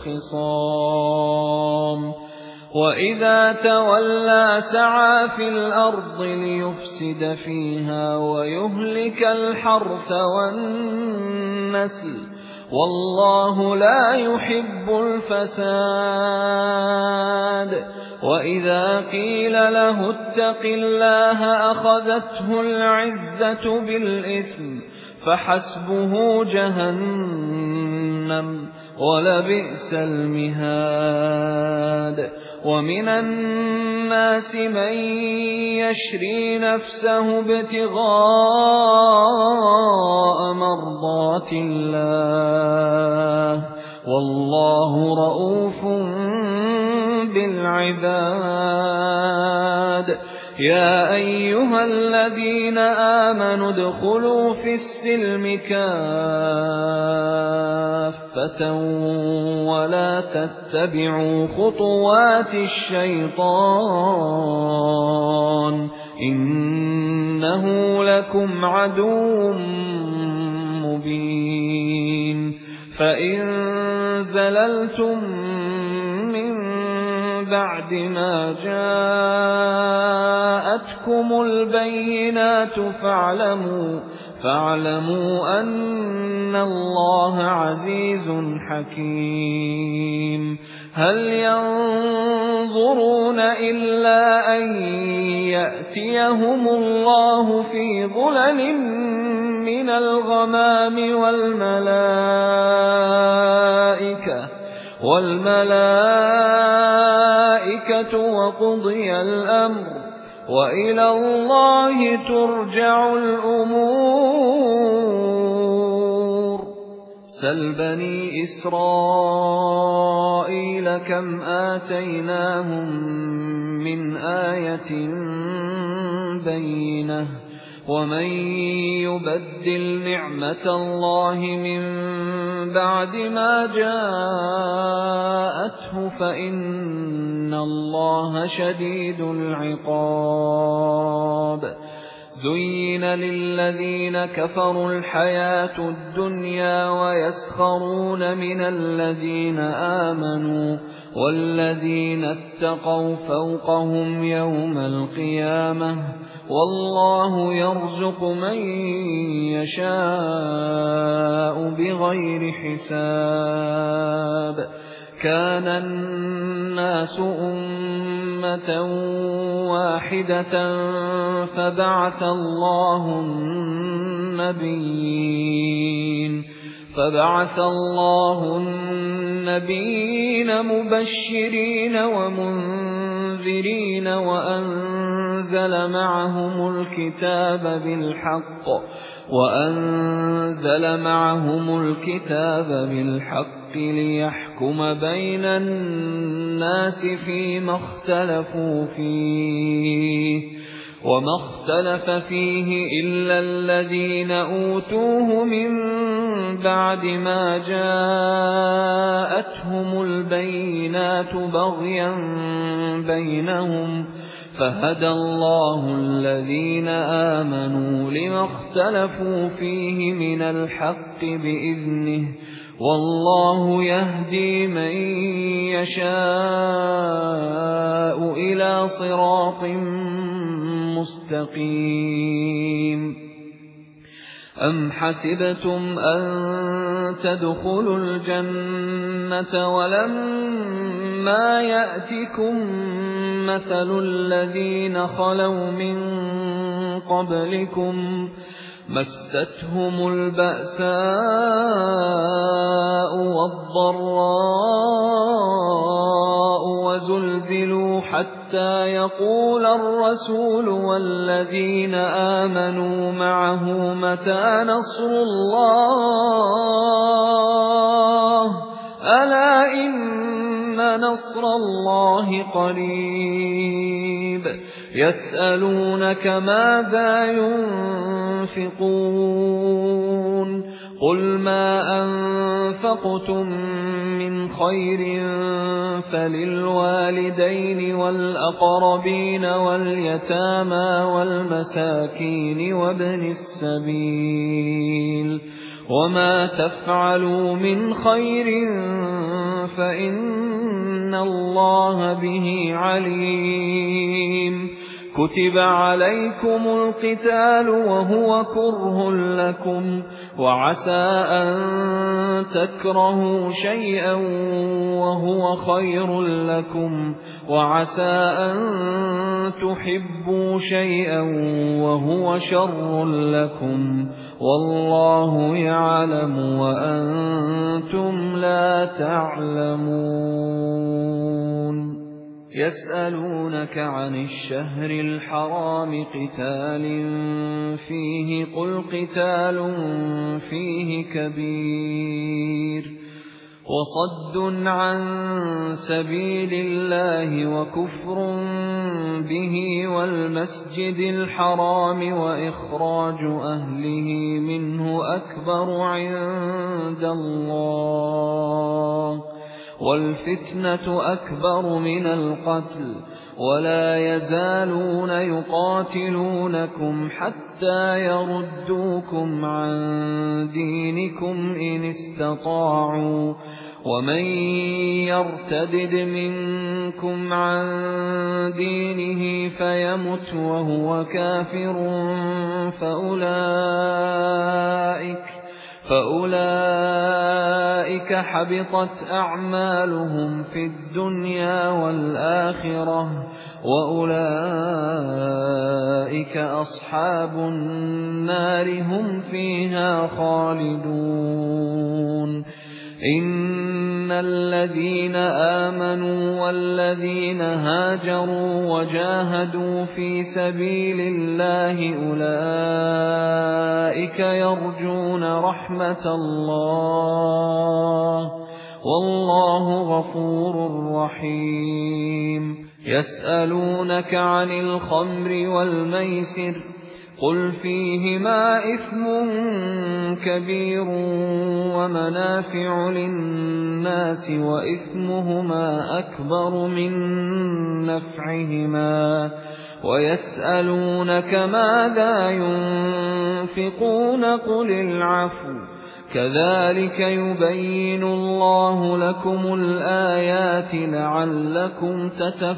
الخصام وإذا تولى سعى في الأرض ليفسد فيها ويهلك الحرث والنسل والله لا يحب الفساد وإذا قيل له اتق الله أخذته العزة بالإثم فحسبه جهنم ولبئس المهاد ومن الناس من يشري نفسه ابتغاء مرضات الله والله رؤوف بالعباد يا أيها الذين آمنوا ادخلوا في السلم كافة ولا تتبعوا خطوات الشيطان إنه لكم عدو مبين فإن زللتم من بعد ما جاءتكم البينات فاعلموا أن الله عزيز حكيم هل ينظرون إلا أن يأتيهم الله في ظلل من الغمام والملائكة وقضي الأمر وإلى الله ترجع الأمور سل بني إسرائيل كم آتيناهم من آية بينة ومن يبدل نعمة الله من بعد ما جاءته فإن الله شديد العقاب زين للذين كفروا الحياة الدنيا ويسخرون من الذين آمنوا والذين اتقوا فوقهم يوم القيامة والله يرزق من يشاء بغير حساب كان الناس أمة واحدة فبعث الله النبيين فبعث الله النبيين مبشرين ومنذرين وأنزل معهم الكتاب بالحق ليحكم بين الناس فيما اختلفوا فيه وما اختلف فيه إلا الذين أوتوه من بعد ما جاءتهم البينات بغيا بينهم فهدى الله الذين آمنوا لما اختلفوا فيه من الحق بإذنه والله يهدي من يشاء إلى صراط مستقيم. أم حسبتم أن تدخلوا الجنة ولما يأتكم مثل الذين خلوا من قبلكم مستهم البأساء والضراء وزلزلوا حتى يقول الرسول والذين آمنوا معه متى نصر الله ألا إن نصر الله قريب. يسألونك ماذا ينفقون قل ما أنفقتم من خير فللوالدين والأقربين واليتامى والمساكين وابن السبيل وما تفعلوا من خير فإن الله به عليم. كتب عليكم القتال وهو كره لكم وعسى أن تكرهوا شيئا وهو خير لكم وعسى أن تحبوا شيئا وهو شر لكم والله يعلم وأنتم لا تعلمون. يسألونك عن الشهر الحرام قتال فيه قل قتال فيه كبير وصد عن سبيل الله وكفر به والمسجد الحرام وإخراج أهله منه أكبر عند الله والفتنة أكبر من القتل ولا يزالون يقاتلونكم حتى يردوكم عن دينكم إن استطاعوا ومن يرتدد منكم عن دينه فيمت وهو كافر فأولئك حبطت أعمالهم في الدنيا والآخرة وأولئك أصحاب النار هم فيها خالدون. إن الذين آمنوا والذين هاجروا وجاهدوا في سبيل الله أولئك يرجون رحمة الله والله غفور رحيم. يسألونك عن الخمر والميسر قل فيهما إثم كبير ومنافع للناس وإثمهما أكبر من نفعهما ويسألونك ماذا ينفقون قل العفو كذلك يبين الله لكم الآيات لعلكم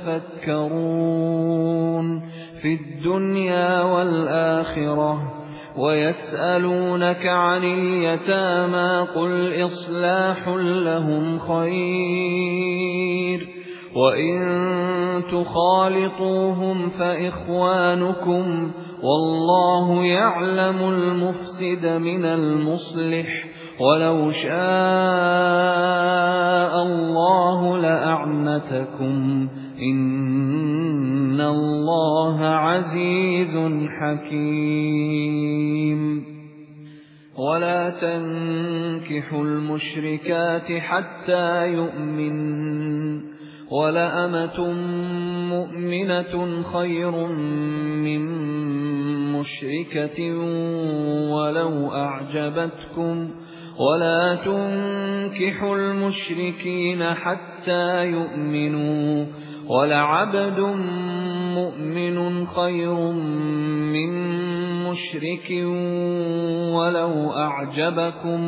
تتفكرون في الدنيا والآخرة. ويسألونك عن اليتامى قل إصلاح لهم خير وإن تخالطوهم فإخوانكم والله يعلم المفسد من المصلح وَلَوْ شَاءَ اللَّهُ لَأَعْنَتَكُمْ إِنَّ اللَّهَ عَزِيزٌ حَكِيمٌ وَلَا تَنكِحُوا الْمُشْرِكَاتِ حَتَّى يُؤْمِنَّ وَلَأَمَةٌ مُؤْمِنَةٌ خَيْرٌ مِّن مُّشْرِكَةٍ وَلَوْ أَعْجَبَتْكُمْ وَلَا تُنكِحُوا الْمُشْرِكِينَ حَتَّى يُؤْمِنُوا وَلَعَبْدٌ مُّؤْمِنٌ خَيْرٌ مِّن مُّشْرِكٍ وَلَوْ أَعْجَبَكُمْ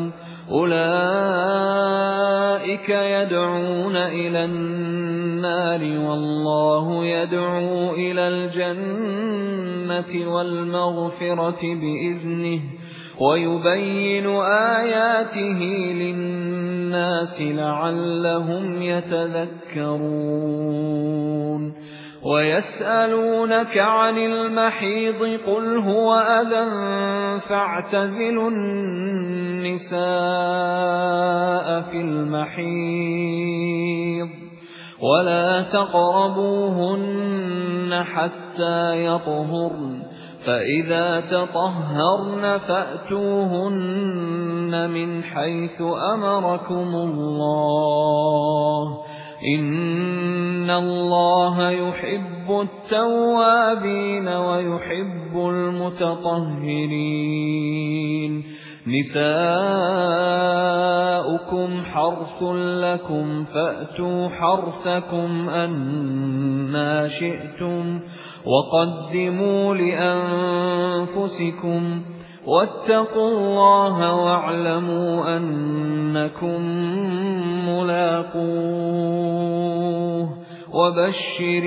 أُولَئِكَ يَدْعُونَ إِلَى النَّارِ وَاللَّهُ يَدْعُو إِلَى الْجَنَّةِ وَالْمَغْفِرَةِ بِإِذْنِهِ وَيُبَيِّنُ آيَاتِهِ لِلنَّاسِ لَعَلَّهُمْ يَتَذَكَّرُونَ وَيَسْأَلُونَكَ عَنِ الْمَحِيضِ قُلْ هُوَ أَذًى فَاعْتَزِلُوا النِّسَاءَ فِي المحيض وَلَا تَقْرَبُوهُنَّ حَتَّى يَطْهُرْنَ فَإِذَا تَطَهَّرْنَ فَأْتُوهُنَّ مِنْ حَيْثُ أَمَرَكُمُ اللَّهُ إِنَّ اللَّهَ يُحِبُّ التَّوَّابِينَ وَيُحِبُّ الْمُتَطَهِّرِينَ نِسَاؤُكُمْ حَرْثٌ لَكُمْ فَأْتُوا حَرْثَكُمْ أَنَّىٰ شِئْتُمْ وَقَدِّمُوا لِأَنفُسِكُمْ وَاتَّقُوا اللَّهَ وَاعْلَمُوا أَنَّكُمْ مُلَاقُوهُ وَبَشِّرِ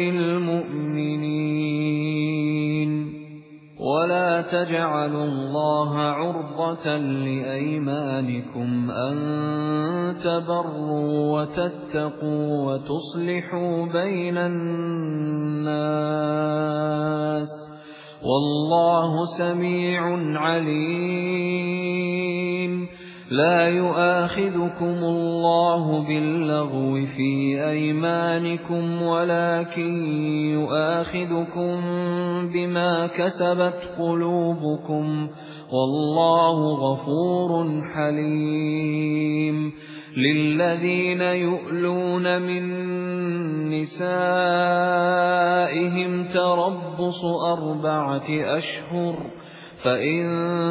الْمُؤْمِنِينَ وَلَا تَجْعَلُوا اللَّهَ عُرْضَةً لِّأَيْمَانِكُمْ أَن تَبَرُّوا وَتَتَّقُوا وَتُصْلِحُوا بَيْنَ النَّاسِ وَاللَّهُ سَمِيعٌ عَلِيمٌ لَا يُؤَاخِذُكُمُ اللَّهُ بِاللَّغْوِ فِي أَيْمَانِكُمْ وَلَكِن يُؤَاخِذُكُم بِمَا كَسَبَتْ قُلُوبُكُمْ وَاللَّهُ غَفُورٌ حَلِيمٌ لِلَّذِينَ يُؤْلُونَ مِن نِّسَائِهِمْ تَرَبُّصُ 4 أشهر فَإِن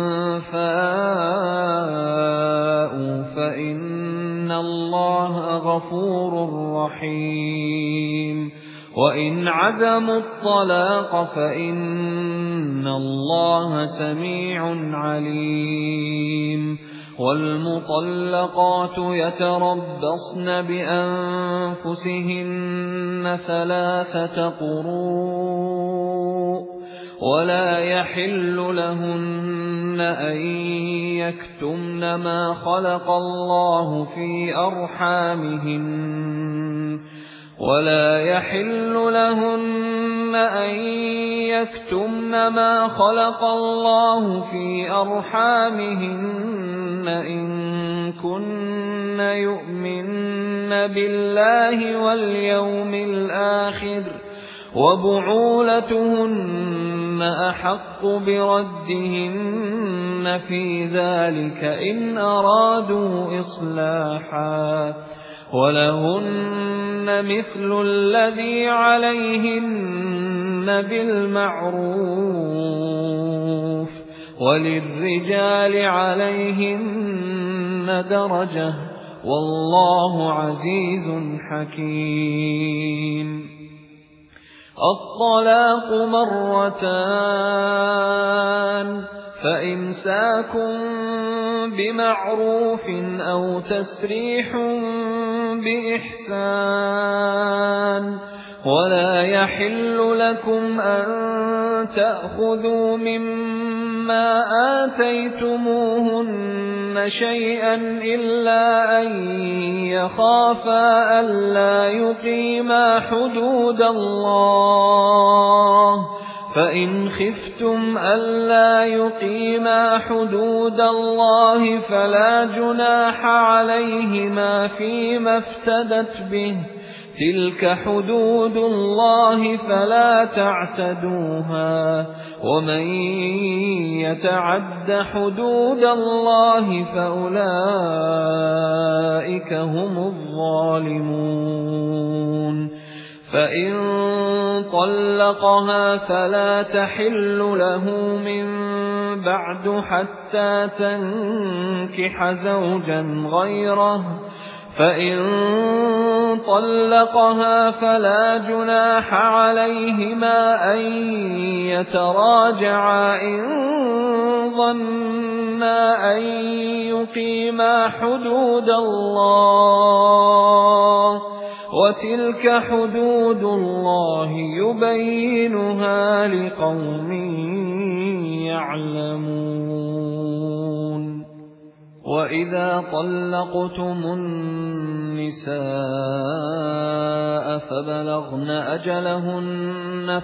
فَاءُوا فَإِنَّ اللَّهَ غَفُورٌ رَّحِيمٌ وَإِنْ عَزَمُوا الطَّلَاقَ فَإِنَّ اللَّهَ سَمِيعٌ عَلِيمٌ وَالْمُطَلَّقَاتُ يَتَرَبَّصْنَ بِأَنفُسِهِنَّ 3 قُرُوءٍ وَلَا يَحِلُّ لَهُنَّ أَن يَكْتُمْنَ مَا خَلَقَ اللَّهُ في أَرْحَامِهِنَّ إِن كُنَّ يُؤْمِنَّ بِاللَّهِ وَالْيَوْمِ الْآخِرِ وَبُعُولَتُهُنَّ أَحَقُّ بِرَدِّهِنَّ فِي ذَلِكَ إِنْ أَرَادُوا إِصْلَاحًا وَلَهُنَّ مِثْلُ الَّذِي عَلَيْهِنَّ بِالْمَعْرُوفِ وَلِلرِّجَالِ عَلَيْهِنَّ دَرَجَةٌ وَاللَّهُ عَزِيزٌ حَكِيمٌ الطَّلَاقُ 2 فَإِمْسَاكٌ بِمَعْرُوفٍ أَوْ تَسْرِيحٌ بِإِحْسَانٍ وَلَا يَحِلُّ لَكُمْ أَن تَأْخُذُوا مِمَّا آتَيْتُمُوهُنَّ شَيْئًا إِلَّا أَن يَخَافَا أَلَّا يُقِيمَا حُدُودَ اللَّهِ فإن خفتم ألا يقيما حدود الله فلا جناح عليهما فيما افتدت به، تلك حدود الله فلا تعتدوها، ومن يتعد حدود الله فأولئك هم الظالمون. فإن طلقها فلا تحل له من بعد حتى تنكح زوجا غيره، فإن طلقها فلا جناح عليهما أن يتراجعا إن ظنا أن يقيما حدود الله، وتلك حدود الله يبينها لقوم يعلمون. وَإِذَا طَلَّقْتُمُ النِّسَاءَ فَبَلَغْنَ أَجَلَهُنَّ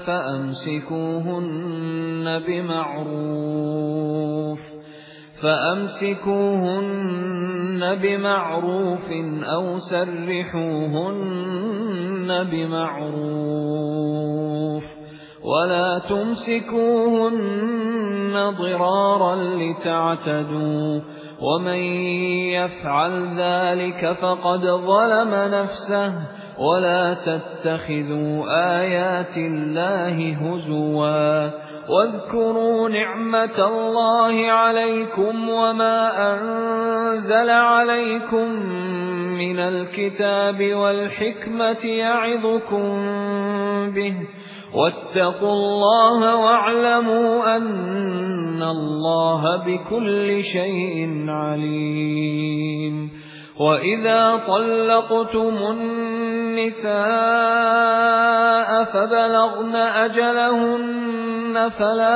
فَأَمْسِكُوهُنَّ بِمَعْرُوفٍ أَوْ سَرِّحُوهُنَّ بِمَعْرُوفٍ، وَلَا تُمْسِكُوهُنَّ ضِرَارًا لِتَعْتَدُوا، وَمَن يَفْعَلْ ذَلِكَ فَقَدْ ظَلَمَ نَفْسَهُ. وَلَا تَتَّخِذُوا آيَاتِ اللَّهِ هُزُوًا، وَاذْكُرُوا نِعْمَةَ اللَّهِ عَلَيْكُمْ وَمَا أَنزَلَ عَلَيْكُم مِّنَ الْكِتَابِ وَالْحِكْمَةِ يَعِظُكُم بِهِ، وَاتَّقُوا اللَّهَ وَاعْلَمُوا أَنَّ اللَّهَ بِكُلِّ شَيْءٍ عَلِيمٌ. وَإِذَا طَلَّقْتُمُ النِّسَاءَ فَبَلَغْنَ أَجَلَهُنَّ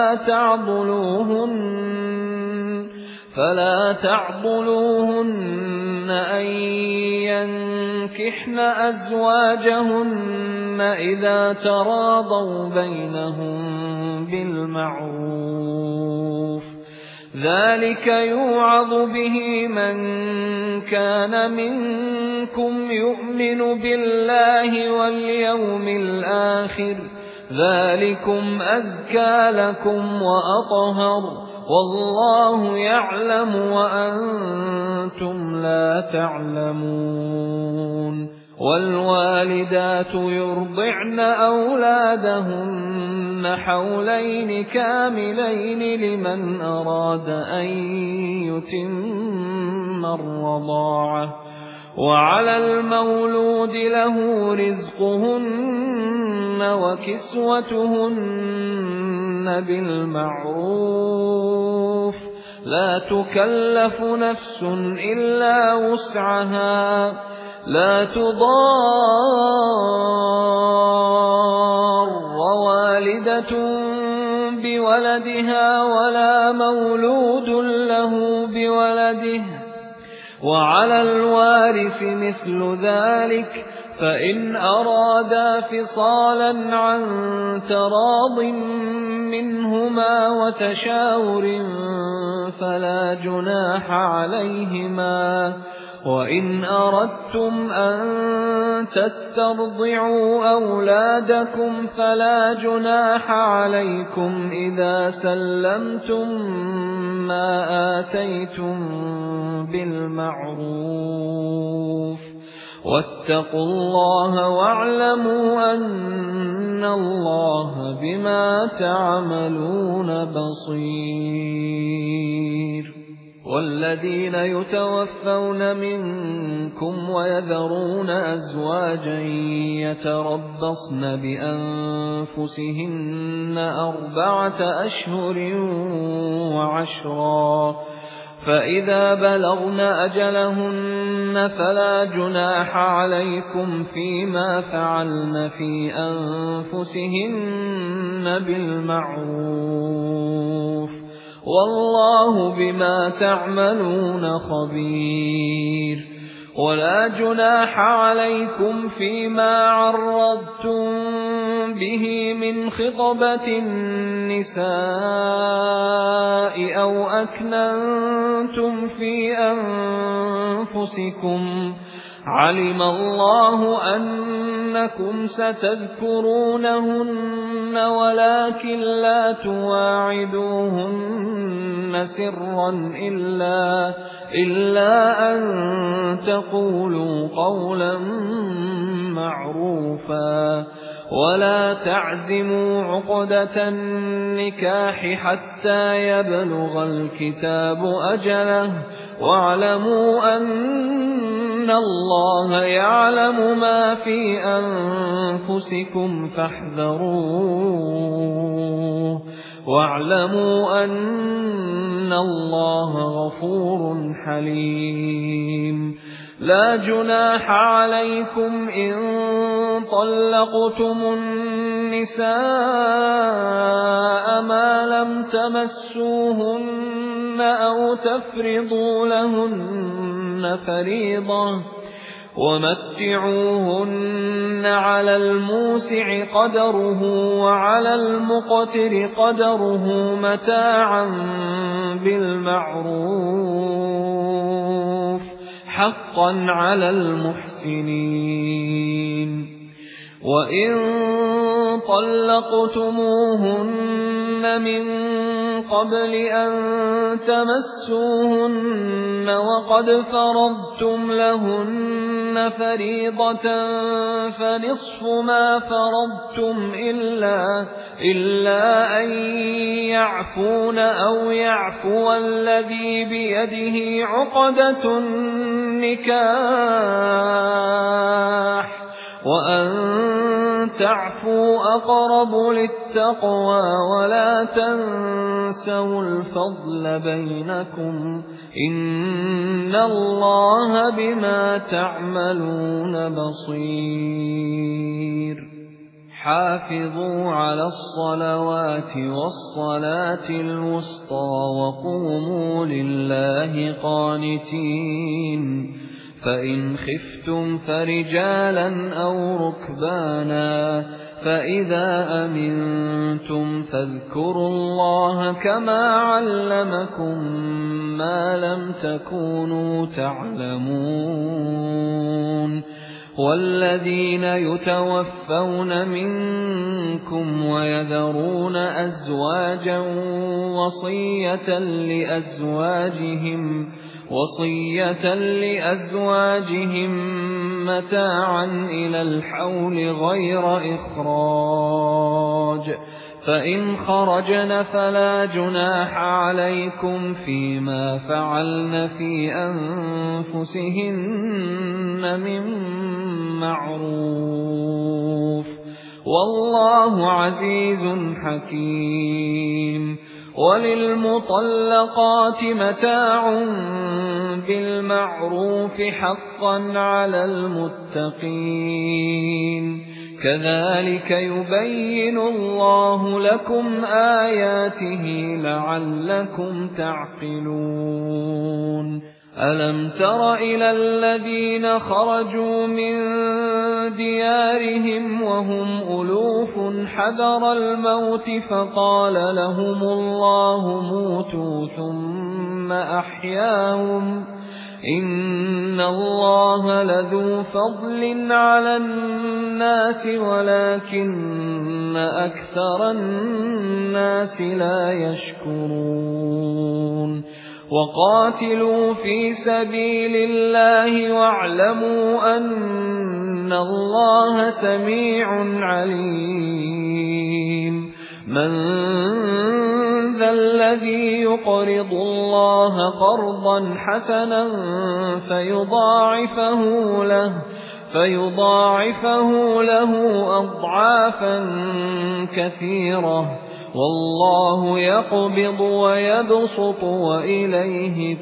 فَلَا تَعْضُلُوهُنَّ أَن يَنكِحْنَ أَزْوَاجَهُنَّ إِذَا تَرَاضَوْا بَيْنَهُم بِالْمَعْرُوفِ، ذَلِكَ يُوعَظُ بِهِ مَن كَانَ مِنكُمْ يُؤْمِنُ بِاللَّهِ وَالْيَوْمِ الْآخِرِ، ذَلِكُمْ أَزْكَىٰ لَكُمْ وَأَطْهَرُ، وَاللَّهُ يَعْلَمُ وَأَنتُمْ لَا تَعْلَمُونَ. وَالْوَالِدَاتُ يُرْضِعْنَ أَوْلَادَهُنَّ حَوْلَيْنِ كَامِلَيْنِ لِمَنْ أَرَادَ أَن يُتِمَّ الرَّضَاعَةَ، وَعَلَى الْمَوْلُودِ لَهُ رِزْقُهُنَّ وَكِسْوَتُهُنَّ بِالْمَعْرُوفِ، لَا تُكَلَّفُ نَفْسٌ إِلَّا وُسْعَهَا، لا تضار والدة بولدها ولا مولود له بولده، وعلى الوارث مثل ذلك، فإن أرادا فصالا عن تراض منهما وتشاور فلا جناح عليهما. وَإِنْ أَرَدتُّمْ أَن تَسْتَرْضِعُوا أَوْلَادَكُمْ فَلَا جُنَاحَ عَلَيْكُمْ إِذَا سَلَّمْتُم مَّا آتَيْتُم بِالْمَعْرُوفِ، وَاتَّقُوا اللَّهَ وَاعْلَمُوا أَنَّ اللَّهَ بِمَا تَعْمَلُونَ بَصِيرٌ. وَالَّذِينَ يُتَوَفَّوْنَ مِنكُمْ وَيَذَرُونَ أَزْوَاجًا يَتَرَبَّصْنَ بِأَنفُسِهِنَّ 4 أشهر وعشرا، فإذا بلغن أجلهن فلا جناح عليكم فيما فعلن في أنفسهن بالمعروف، والله بما تعملون خبير. ولا جناح عليكم فيما عرضتم به من خطبة النساء أو أكننتم في أنفسكم علم الله أنكم ستذكرونهن ولكن لا تواعدوهن سرا إلا أن تقولوا قولا معروفا ولا تعزموا عقدة النكاح حتى يبلغ الكتاب أجله واعلموا أن الله يعلم ما في أنفسكم فاحذروه واعلموا أن الله غفور حليم لا جناح عليكم إن طلقتم النساء ما لم تمسوهن أو تفرضوا لهن فريضة ومتعوهن على الموسع قدره وعلى المقتر قدره متاعا بالمعروف حقا على المحسنين وإن طلقتموهن من قبل أن تمسوهن وقد فرضتم لهن فريضة فنصف ما فرضتم إلا أن يعفون أو يعفو الذي بيده عقدة النكاح وأن تعفوا أقرب للتقوى ولا تنسوا الفضل بينكم إن الله بما تعملون بصير حافظوا على الصلوات والصلاة الوسطى وقوموا لله قانتين فإن خفتم فرجالا أو ركبانا فإذا أمنتم فاذكروا الله كما علمكم ما لم تكونوا تعلمون والذين يتوفون منكم ويذرون أزواجا وصية لأزواجهم متاعا إلى الحول غير إخراج فإن خرجن فلا جناح عليكم فيما فعلن في أنفسهن من معروف والله عزيز حكيم وللمطلقات متاع بالمعروف حقا على المتقين كذلك يبين الله لكم آياته لعلكم تعقلون ألم تر إلى الذين خرجوا من ديارهم وهم ألوف حذر الموت فقال لهم الله موتوا ثم أحياهم إن الله لذو فضل على الناس ولكن أكثر الناس لا يشكرون وقاتلوا في سبيل الله واعلموا أن الله سميع عليم من ذا الذي يقرض الله قرضا حسنا فيضاعفه له أضعافا كثيرة والله يقبض ويبسط وإليه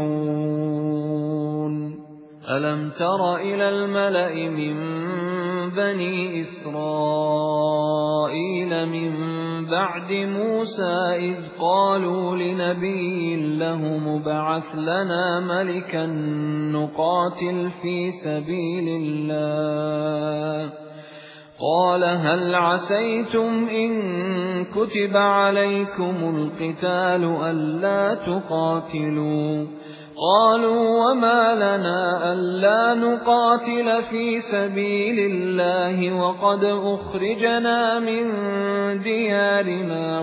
ترجعون ألم تر إلى الملأ من بني إسرائيل من بعد موسى إذ قالوا لنبي له ابعث لنا ملكا نقاتل في سبيل الله قال هل عسيتم إن كتب عليكم القتال ألا تقاتلوا قالوا وما لنا ألا نقاتل في سبيل الله وقد أخرجنا من ديارنا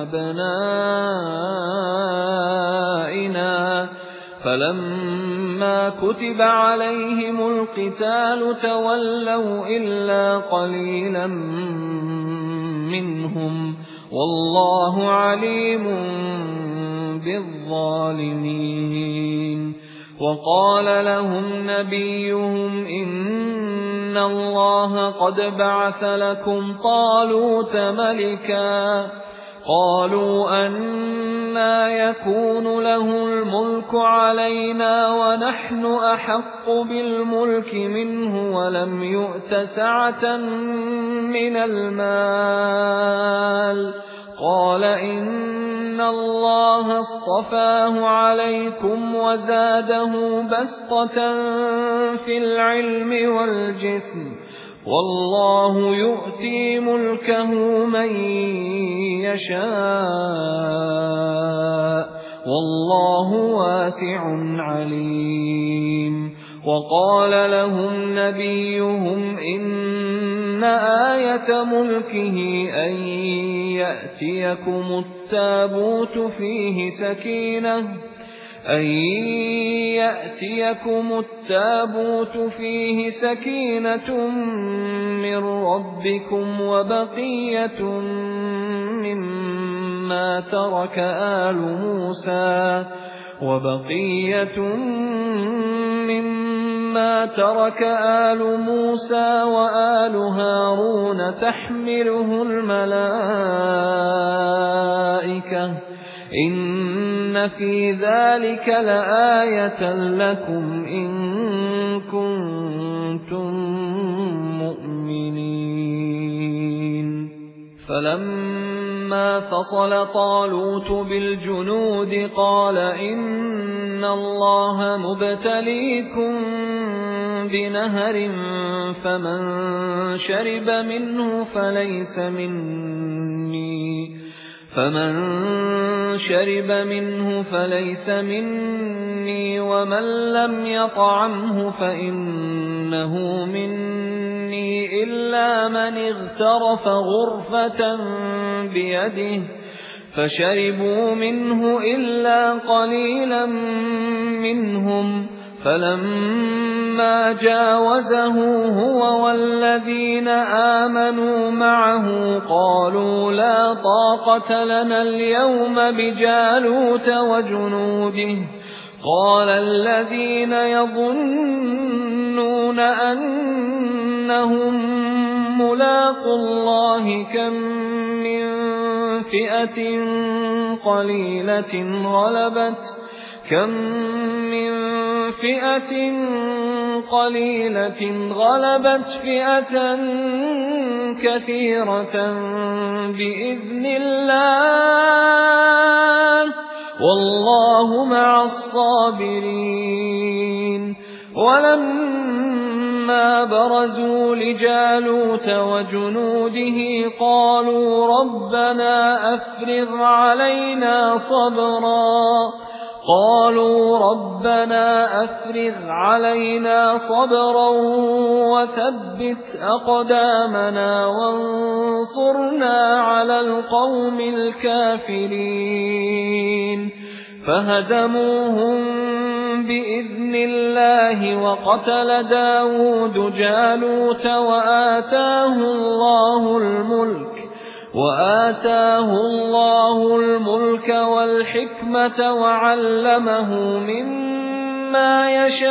وأبنائنا فلما كتب عليهم القتال تولوا إلا قليلا منهم والله عليم بالظالمين وقال لهم نبيهم إن الله قد بعث لكم طالوت ملكا قالوا أنى يكون له الملك علينا ونحن أحق بالملك منه ولم يؤت سعة من المال قال إن الله اصطفاه عليكم وزاده بسطة في العلم والجسم والله يؤتي ملكه من يشاء والله واسع عليم وقال لهم نبيهم إن آية ملكه أن يأتيكم التابوت فيه سكينة من ربكم وبقية مما ترك آل موسى وآل هارون تحمله الملائكة إن في ذلك لآية لكم إن كنتم مؤمنين فلما فصل طالوت بالجنود قال إن الله مبتليكم بنهر فمن شرب منه فليس مني ومن لم يطعمه فإنه مني إلا من اغترف غرفة بيده فشربوا منه إلا قليلا منهم فلما جاوزه هو والذين آمنوا معه قالوا لا طاقة لنا اليوم بجالوت وجنوده قال الذين يظنون أنهم ملاقو الله كم من فئة قليلة غلبت فئة كثيرة بإذن الله والله مع الصابرين ولما برزوا لجالوت وجنوده قالوا ربنا أفرغ علينا صبرا وثبت أقدامنا وانصرنا على القوم الكافرين فهزموهم بإذن الله وقتل داود جالوت وآتاه الله الملك والحكمة وعلمه مما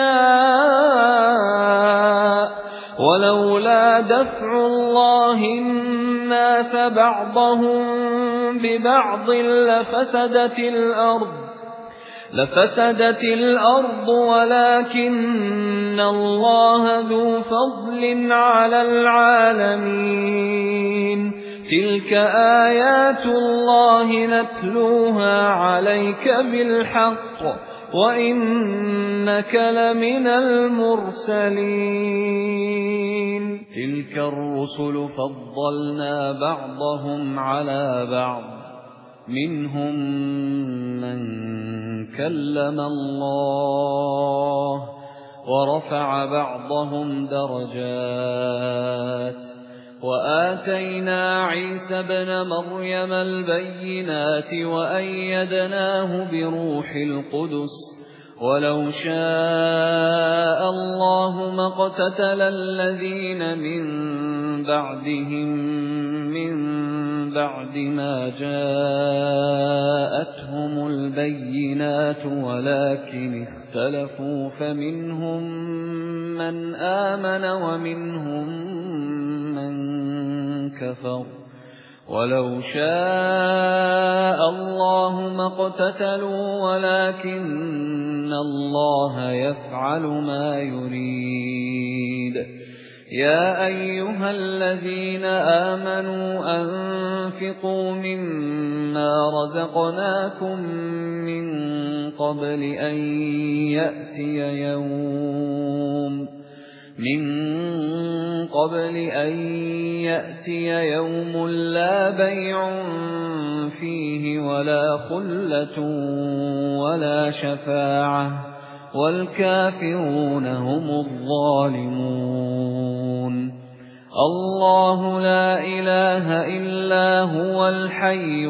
يشاء ولولا دفع الله الناس بعضهم ببعض لفسدت الأرض ولكن الله ذو فضل على العالمين تلك آيات الله نتلوها عليك بالحق وإنك لمن المرسلين تلك الرسل فضلنا بعضهم على بعض منهم من كلم الله ورفع بعضهم درجات وآتينا عيسى ابن مريم البينات وأيدناه بروح القدس ولو شاء الله ما اقتتل الذين من بعدهم من بعد ما جاءتهم البينات ولكن اختلفوا فمنهم من آمن ومنهم من كفر ولو شاء الله ما اقتتلوا ولكن الله يفعل ما يريد يا أيها الذين آمنوا أنفقوا مما رزقناكم من قبل أن يأتي يوم لا بيع فيه ولا خلة ولا شفاعة والكافرون هم الظالمون الله لا إله إلا هو الحي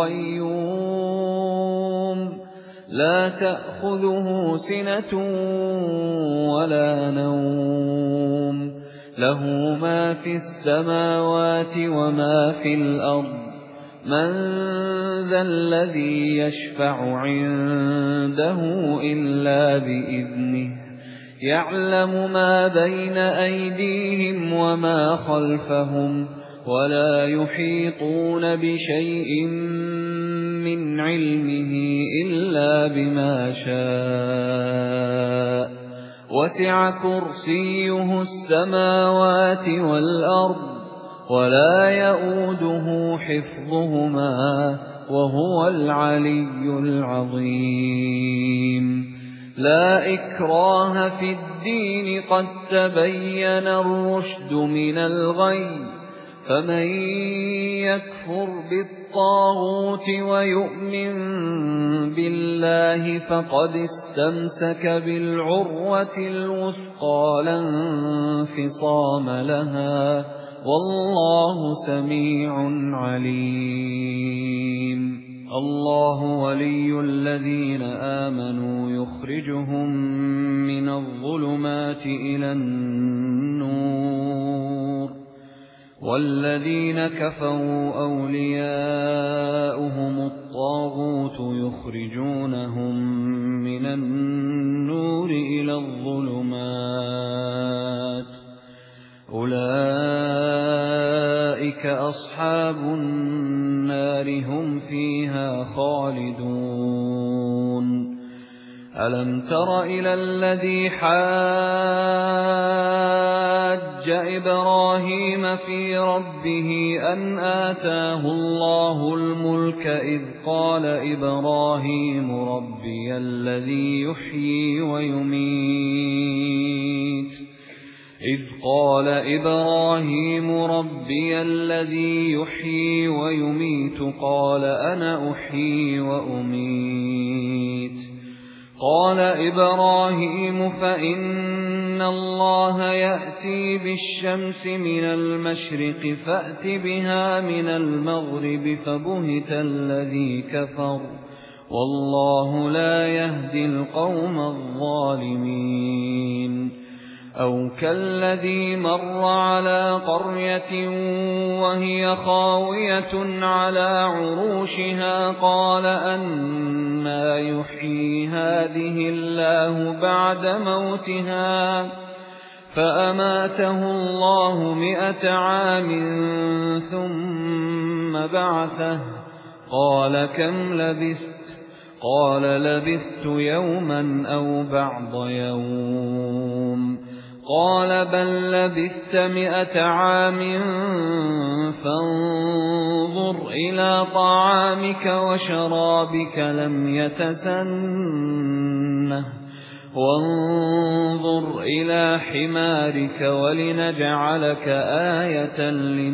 القيوم لا تأخذه سنة ولا نوم له ما في السماوات وما في الأرض من ذا الذي يشفع عنده إلا بإذنه يعلم ما بين أيديهم وما خلفهم ولا يحيطون بشيء من علمه إلا بما شاء وسع كرسيه السماوات والأرض ولا يؤوده حفظهما وهو العلي العظيم لا إكراه في الدين قد تبين الرشد من الغي فمن يكفر بالطاغوت ويؤمن بالله فقد استمسك بالعروة الوثقى لا انفصام لها والله سميع عليم الله ولي الذين آمنوا يخرجهم من الظلمات إلى النور والذين كفروا أولياؤهم الطاغوت يخرجونهم من النور إلى الظلمات أولئك أصحاب النار هم فيها خالدون ألم تر إلى الذي حاج إبراهيم في ربه أن آتاه الله الملك إذ قال إبراهيم ربي الذي يحيي ويميت قال أنا أحيي وأميت قال إبراهيم فإن الله يأتي بالشمس من المشرق فأت بها من المغرب فبهت الذي كفر والله لا يهدي القوم الظالمين أو كالذي مر على قرية وهي خاوية على عروشها قال أنى يحيي هذه الله بعد موتها فأماته الله 100 عام ثم بعثه قال كم لبثت قال لبثت يوما أو بعض يوم قال بل لبثت 100 عام فانظر إلى طعامك وشرابك لم يتسنه وانظر إلى حمارك ولنجعلك آية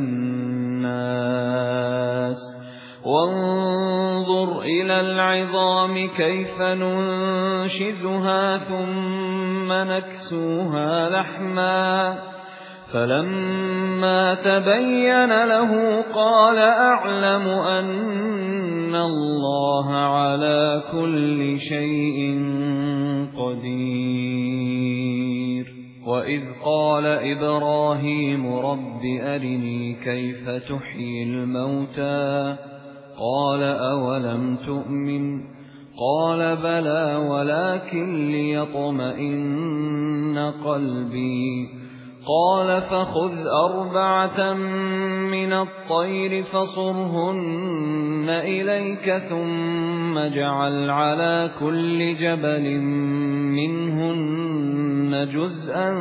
للناس وانظر إلى العظام كيف ننشزها ثم نكسوها لحما فلما تبين له قال أعلم أن الله على كل شيء قدير وإذ قال إبراهيم رب أرني كيف تحيي الموتى قال أولم تؤمن قال بلى ولكن ليطمئن قلبي قال فخذ 4 من الطير فصرهن إليك ثم اجعل على كل جبل منهن جزءا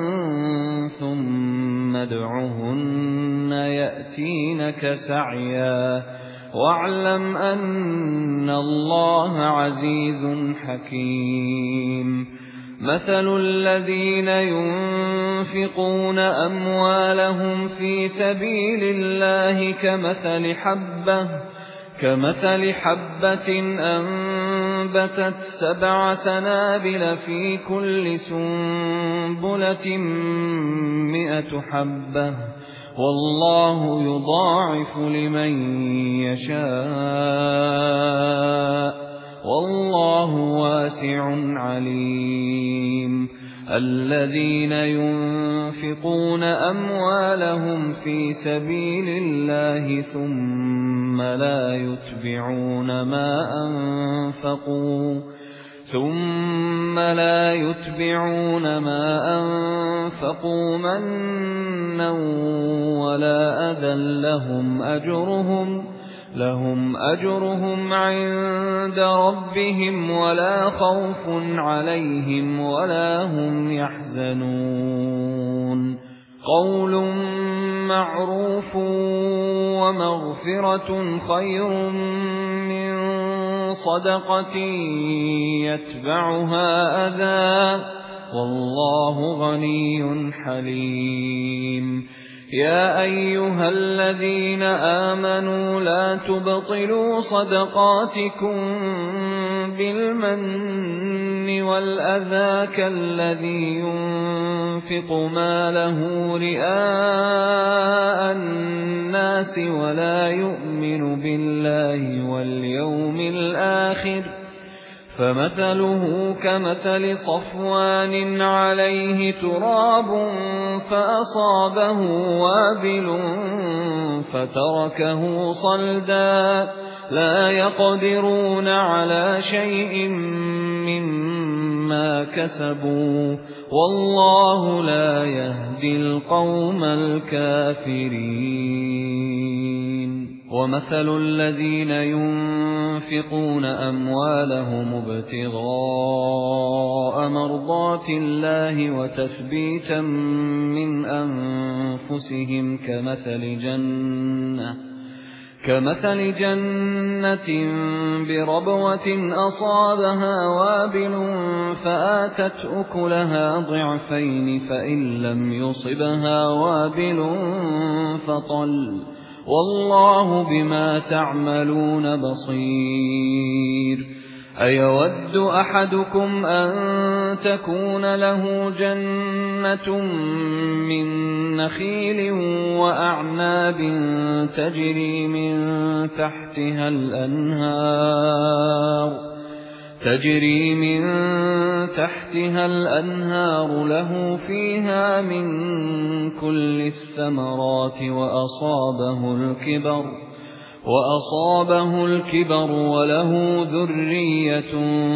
ثم ادعهن يأتينك سعيا واعلم أن الله عزيز حكيم مثل الذين ينفقون أموالهم في سبيل الله كمثل حبة أنبتت 7 سنابل في كل سنبلة 100 حبة والله يضاعف لمن يشاء والله واسع عليم الذين ينفقون أموالهم في سبيل الله ثم لا يتبعون ما أنفقوا منا ولا أذى لهم أجرهم عند ربهم ولا خوف عليهم ولا هم يحزنون قول معروف ومغفرة خير من صدقة يتبعها أذى والله غني حليم يا أيها الذين آمنوا لا تبطلوا صدقاتكم بالمن والأذى كالذي ينفق ماله رئاء الناس ولا يؤمن بالله واليوم الآخر فمثله كمثل صفوان عليه تراب فأصابه وابل فتركه صلدا لا يقدرون على شيء مما كسبوا والله لا يهدي القوم الكافرين ومثل الذين ينفقون أموالهم ابتغاء مرضات الله وتثبيتا من أنفسهم كمثل جنة بربوة أصابها وابل فآتت أكلها ضعفين فإن لم يصبها وابل فطل والله بما تعملون بصير أيود أحدكم أن تكون له جنة من نخيل وأعناب تجري من تحتها الأنهار له فيها من كل الثمرات وأصابه الكبر وله ذرية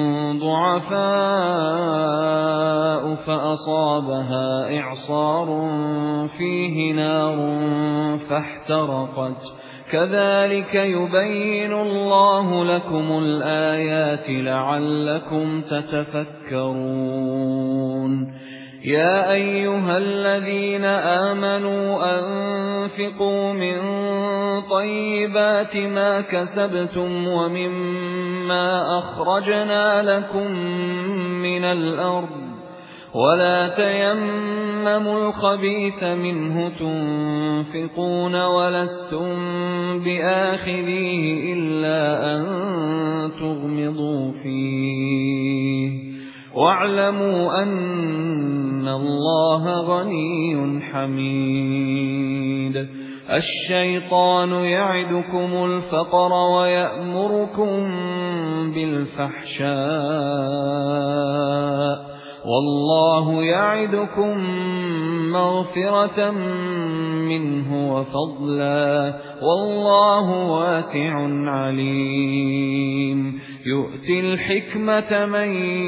ضعفاء فأصابها إعصار فيه نار فاحترقت كَذَلِكَ يُبَيِّنُ اللَّهُ لَكُمُ الْآيَاتِ لَعَلَّكُمْ تَتَفَكَّرُونَ يَا أَيُّهَا الَّذِينَ آمَنُوا أَنفِقُوا مِن طَيِّبَاتِ مَا كَسَبْتُمْ وَمِمَّا أَخْرَجْنَا لَكُم مِّنَ الْأَرْضِ وَلَا تَيَمَّمُوا الْخَبِيثَ مِنْهُ تُنفِقُونَ وَلَسْتُم بِآخِذِيهِ إِلَّا أَن تُغْمِضُوا فِيهِ وَاعْلَمُوا أَنَّ اللَّهَ غَنِيٌّ حَمِيدٌ الشَّيْطَانُ يَعِدُكُمُ الْفَقْرَ وَيَأْمُرُكُم بِالْفَحْشَاءِ وَاللَّهُ يَعِدُكُم مَّغْفِرَةً مِّنْهُ وَفَضْلًا وَاللَّهُ وَاسِعٌ عَلِيمٌ يُؤْتِي الْحِكْمَةَ مَن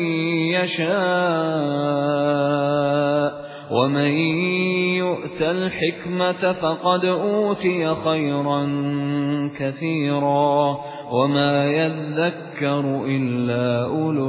يَشَاءُ وَمَن يُؤْتَ الْحِكْمَةَ فَقَدْ أُوتِيَ خَيْرًا كَثِيرًا وَمَا يَذَّكَّرُ إِلَّا أُولُو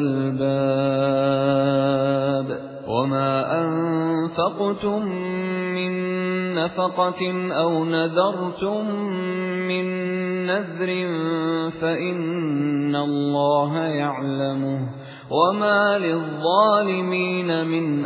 الْأَلْبَابِ وَمَا أَنفَقْتُم مِّن نَّفَقَةٍ أَوْ نَذَرْتُم مِّن نَّذْرٍ فَإِنَّ اللَّهَ يَعْلَمُهُ وَمَا لِلظَّالِمِينَ مِنْ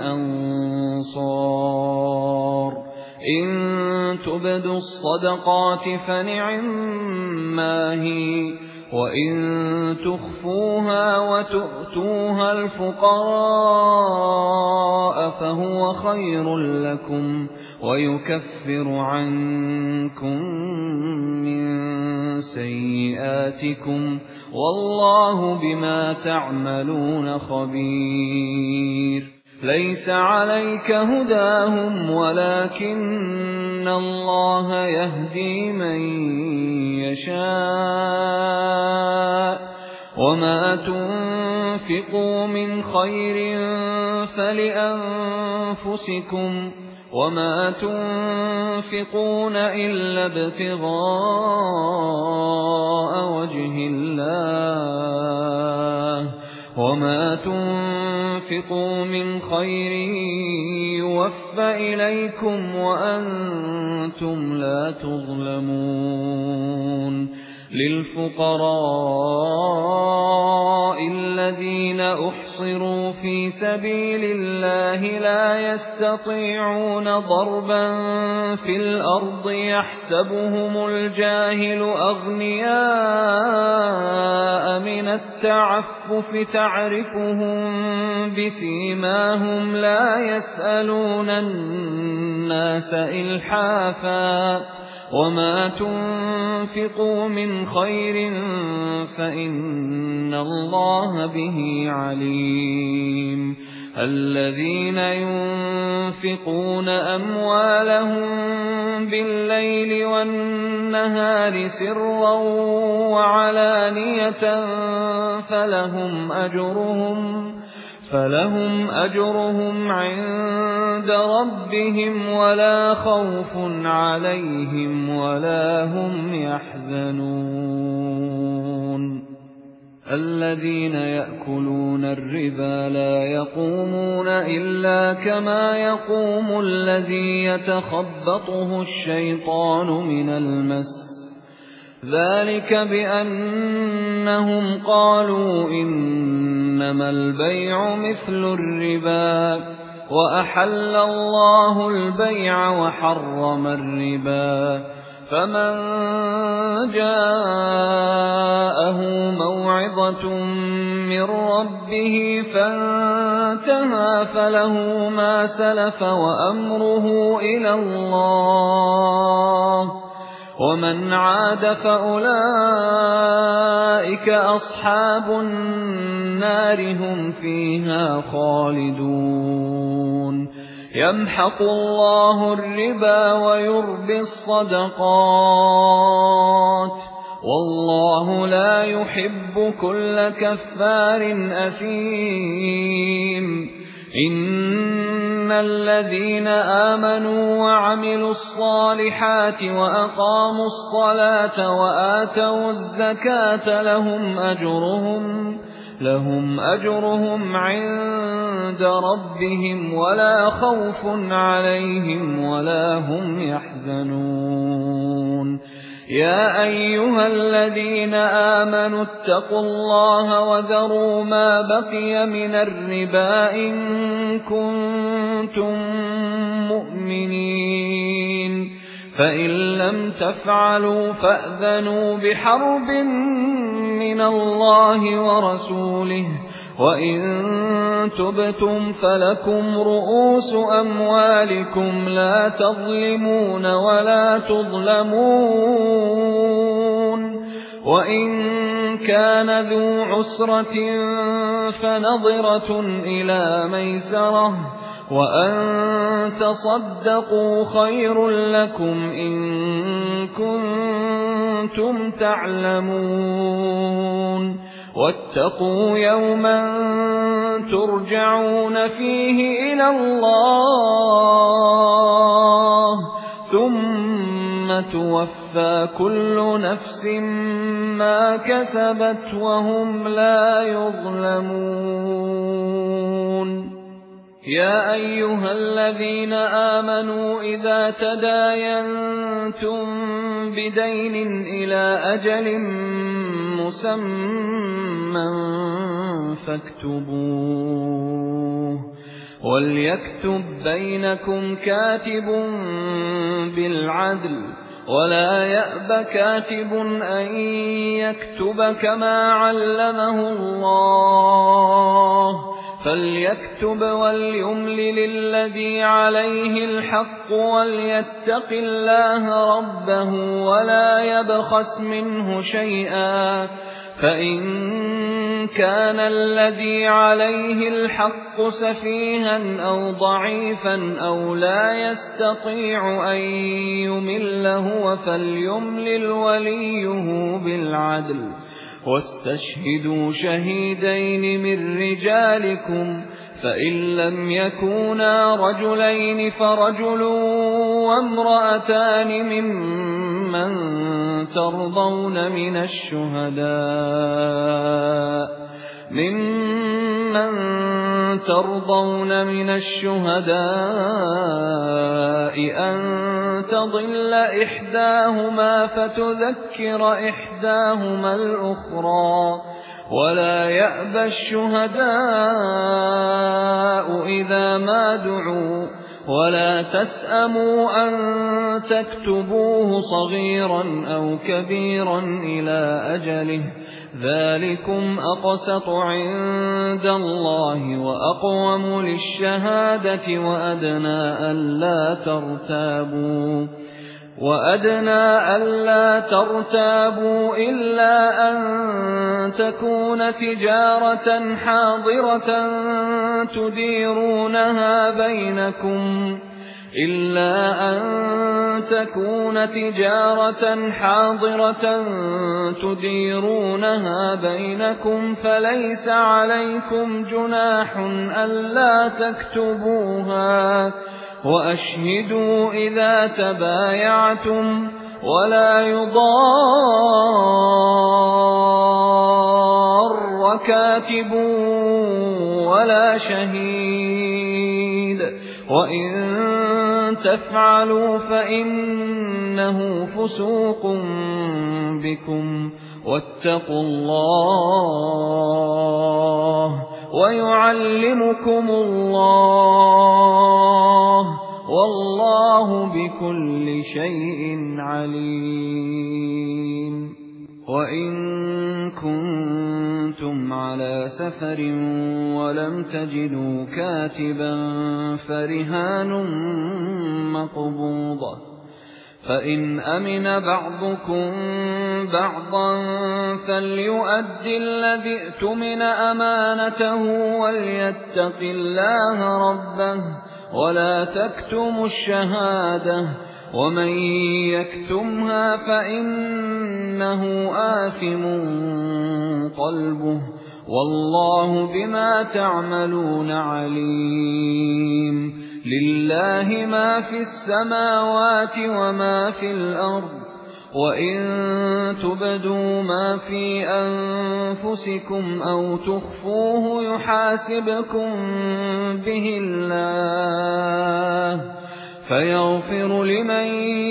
أَنصَارٍ إِن تُبْدُوا الصَّدَقَاتِ فَنِعِمَّا هِيَ وَإِن تُخْفُوهَا وَتُؤْتُوهَا الْفُقَرَاءَ فَهُوَ خَيْرٌ لَّكُمْ وَيُكَفِّرُ عَنكُم مِّن سَيِّئَاتِكُمْ وَاللَّهُ بِمَا تَعْمَلُونَ خَبِيرٌ لَيْسَ عَلَيْكَ هُدَاهُمْ وَلَكِنَّ اللَّهَ يَهْدِي مَن يَشَاءُ وَمَا تُنفِقُوا مِنْ خَيْرٍ فَلِأَنفُسِكُمْ وَمَا تُنفِقُونَ إِلَّا ابْتِغَاءَ وَجْهِ اللَّهِ وَمَا تُنفِقُوا مِنْ خَيْرٍ يُوَفَّ إِلَيْكُمْ وَأَنْتُمْ لَا تُظْلَمُونَ لِلْفُقَرَاءِ الَّذِينَ أُحْصِرُوا فِي سَبِيلِ اللَّهِ لا يَسْتَطِيعُونَ ضَرْبًا فِي الْأَرْضِ يَحْسَبُهُمُ الْجَاهِلُ أَغْنِيَاءَ مِنَ التَّعَفُّفِ تَعْرِفُهُم بِسِيمَاهُمْ لَا يَسْأَلُونَ النَّاسَ إِلْحَافًا وَمَا تُنفِقُوا مِنْ خَيْرٍ فَإِنَّ اللَّهَ بِهِ عَلِيمٌ الَّذِينَ يُنفِقُونَ أَمْوَالَهُم بِاللَّيْلِ وَالنَّهَارِ سِرًّا وَعَلَانِيَةً فَلَهُمْ أَجْرُهُمْ عِندَ رَبِّهِمْ وَلَا خَوْفٌ عَلَيْهِمْ وَلَا هُمْ يَحْزَنُونَ الَّذِينَ يَأْكُلُونَ الرِّبَا لَا يَقُومُونَ إِلَّا كَمَا يَقُومُ الَّذِي يَتَخَبَّطُهُ الشَّيْطَانُ مِنَ الْمَسِّ ذَلِكَ بِأَنَّهُمْ قَالُوا إِنَّمَا الْبَيْعُ مِثْلُ الرِّبَا وَأَحَلَّ اللَّهُ الْبَيْعَ وَحَرَّمَ الرِّبَا فَمَن جَاءَهُ مَوْعِظَةٌ مِّن رَّبِّهِ فَانتَهَىٰ فَلَهُ مَا سَلَفَ وَأَمْرُهُ إِلَى اللَّهِ وَمَنْ عَادَ فَأُولَٰئِكَ أَصْحَابُ النَّارِ هُمْ فِيهَا خَالِدُونَ يَمْحَقُ اللَّهُ الرِّبَا وَيُرْبِي الصَّدَقَاتِ وَاللَّهُ لَا يُحِبُّ كُلَّ كَفَّارٍ أَثِيمٍ إِنَّ الَّذِينَ آمَنُوا وَعَمِلُوا الصَّالِحَاتِ وَأَقَامُوا الصَّلَاةَ وَآتَوُا الزَّكَاةَ لَهُمْ أَجْرُهُمْ عِندَ رَبِّهِمْ وَلَا خَوْفٌ عَلَيْهِمْ وَلَا هُمْ يَحْزَنُونَ يَا أَيُّهَا الَّذِينَ آمَنُوا اتَّقُوا اللَّهَ وَذَرُوا مَا بَقِيَ مِنَ الرِّبَا إِن كُنتُم مُّؤْمِنِينَ فَإِن لَّمْ تَفْعَلُوا فَأْذَنُوا بِحَرْبٍ مِّنَ اللَّهِ وَرَسُولِهِ وَإِن تُبْتُمْ فَلَكُمْ رُءُوسُ أَمْوَالِكُمْ لَا تَظْلِمُونَ وَلَا تُظْلَمُونَ وَإِن كَانَ ذُو عُسْرَةٍ فَنَظِرَةٌ إِلَىٰ مَيْسَرَةٍ وَأَن تَصَدَّقُوا خَيْرٌ لَّكُمْ إِن كُنتُمْ تَعْلَمُونَ وَاتَّقُوا يَوْمًا تُرْجَعُونَ فِيهِ إِلَى اللَّهِ ثُمَّ تُوَفَّىٰ كُلُّ نَفْسٍ مَّا كَسَبَتْ وَهُمْ لَا يُظْلَمُونَ يَا أَيُّهَا الَّذِينَ آمَنُوا إِذَا تَدَايَنتُم بِدَيْنٍ إِلَىٰ أَجَلٍ مُّسَمًّى فاكتبوه وَلْيَكْتُب بَّيْنَكُمْ كَاتِبٌ بِالْعَدْلِ وَلَا يَأْبَ كَاتِبٌ أَن يَكْتُبَ كَمَا عَلَّمَهُ اللَّهُ فَلْيَكْتُبْ وَلْيُمْلِلِ الَّذِي عَلَيْهِ الْحَقُّ وَلْيَتَّقِ اللَّهَ رَبَّهُ وَلَا يَبْخَسْ مِنْهُ شَيْئًا فَإِن كَانَ الَّذِي عَلَيْهِ الْحَقُّ سَفِيهًا أَوْ ضَعِيفًا أَوْ لَا يَسْتَطِيعُ أَن يُمِلَّ هُوَ فَلْيُمْلِلْ وَلِيُّهُ بِالْعَدْلِ وَاسْتَشْهِدُوا شَهِيدَيْنِ مِن رِّجَالِكُمْ فَإِن لَّمْ يَكُونَا رَجُلَيْنِ فَرَجُلٌ وَامْرَأَتَانِ مِمَّن تَرْضَوْنَ مِنَ الشُّهَدَاءِ أَن تَضِلَّ إِحْدَاهُمَا فَتُذَكِّرَ إِحْدَاهُمَا الْأُخْرَىٰ وَلَا يَأْبَ الشُّهَدَاءُ إِذَا مَا دُعُوا وَلَا تَسْأَمُوا أَن تَكْتُبُوهُ صَغِيرًا أَوْ كَبِيرًا إِلَىٰ أَجَلِهِ ذَلِكُمْ أَقْسَطُ عِندَ اللَّهِ وَأَقْوَمُ لِلشَّهَادَةِ وَأَدْنَىٰ أَلَّا تَرْتَابُوا إِلَّا أَن تَكُونَ تِجَارَةً حَاضِرَةً تُدِيرُونَهَا بَيْنَكُمْ فَلَيْسَ عَلَيْكُمْ جُنَاحٌ أَلَّا تَكْتُبُوهَا وَأَشْهِدُوا إِذَا تَبَايَعْتُمْ وَلَا يُضَارَّ كَاتِبٌ وَلَا شَهِيدٌ وَإِن تَفْعَلُوا فَإِنَّهُ فُسُوقٌ بِكُمْ وَاتَّقُوا اللَّهَ وَيُعَلِّمُكُمُ اللَّهُ وَاللَّهُ بِكُلِّ شَيْءٍ عَلِيمٌ وَإِن كُنتُمْ عَلَىٰ سَفَرٍ وَلَمْ تَجِدُوا كَاتِبًا فَرِهَانٌ مَّقْبُوضَةٌ فَإِنْ أَمِنَ بَعْضُكُم بَعْضًا فَلْيُؤَدِّ الَّذِي اؤْتُمِنَ أَمَانَتَهُ وَلْيَتَّقِ اللَّهَ رَبَّهُ وَلَا تَكْتُمُوا الشَّهَادَةَ وَمَن يَكْتُمْهَا فَإِنَّهُ آثِمٌ قَلْبُهُ والله بما تعملون عليم لله ما في السماوات وما في الأرض وإن تبدوا ما في أنفسكم أو تخفوه يحاسبكم به الله فيغفر لمن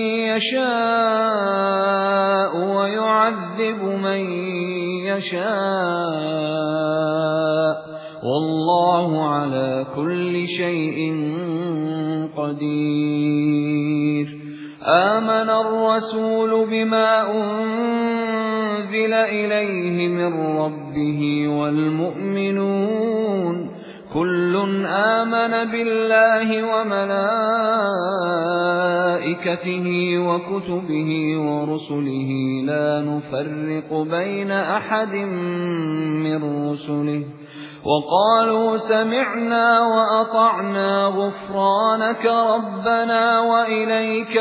يشاء ويعذب من يشاء والله على كل شيء قدير آمن الرسول بما أنزل إليه من ربه والمؤمنون كل آمن بالله وملائكته وكتبه ورسله لا نفرق بين أحد من رسله وقالوا سمعنا وأطعنا غفرانك ربنا وإليك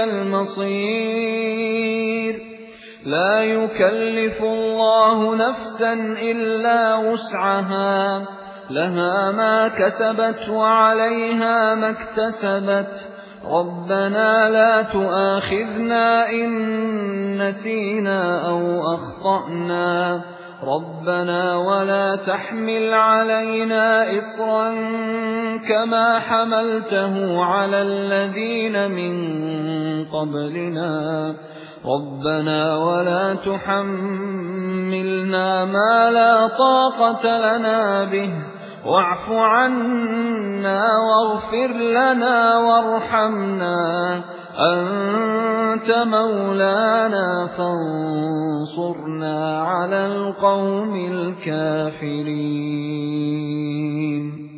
المصير لا يكلف الله نفسا إلا وسعها لها ما كسبت وعليها ما اكتسبت ربنا لا تؤاخذنا إن نسينا أو أخطأنا ربنا ولا تحمل علينا إصرا كما حملته على الذين من قبلنا ربنا ولا تحملنا ما لا طاقة لنا به واعف عنا واغفر لنا وارحمنا أنت مولانا فانصرنا على القوم الكافرين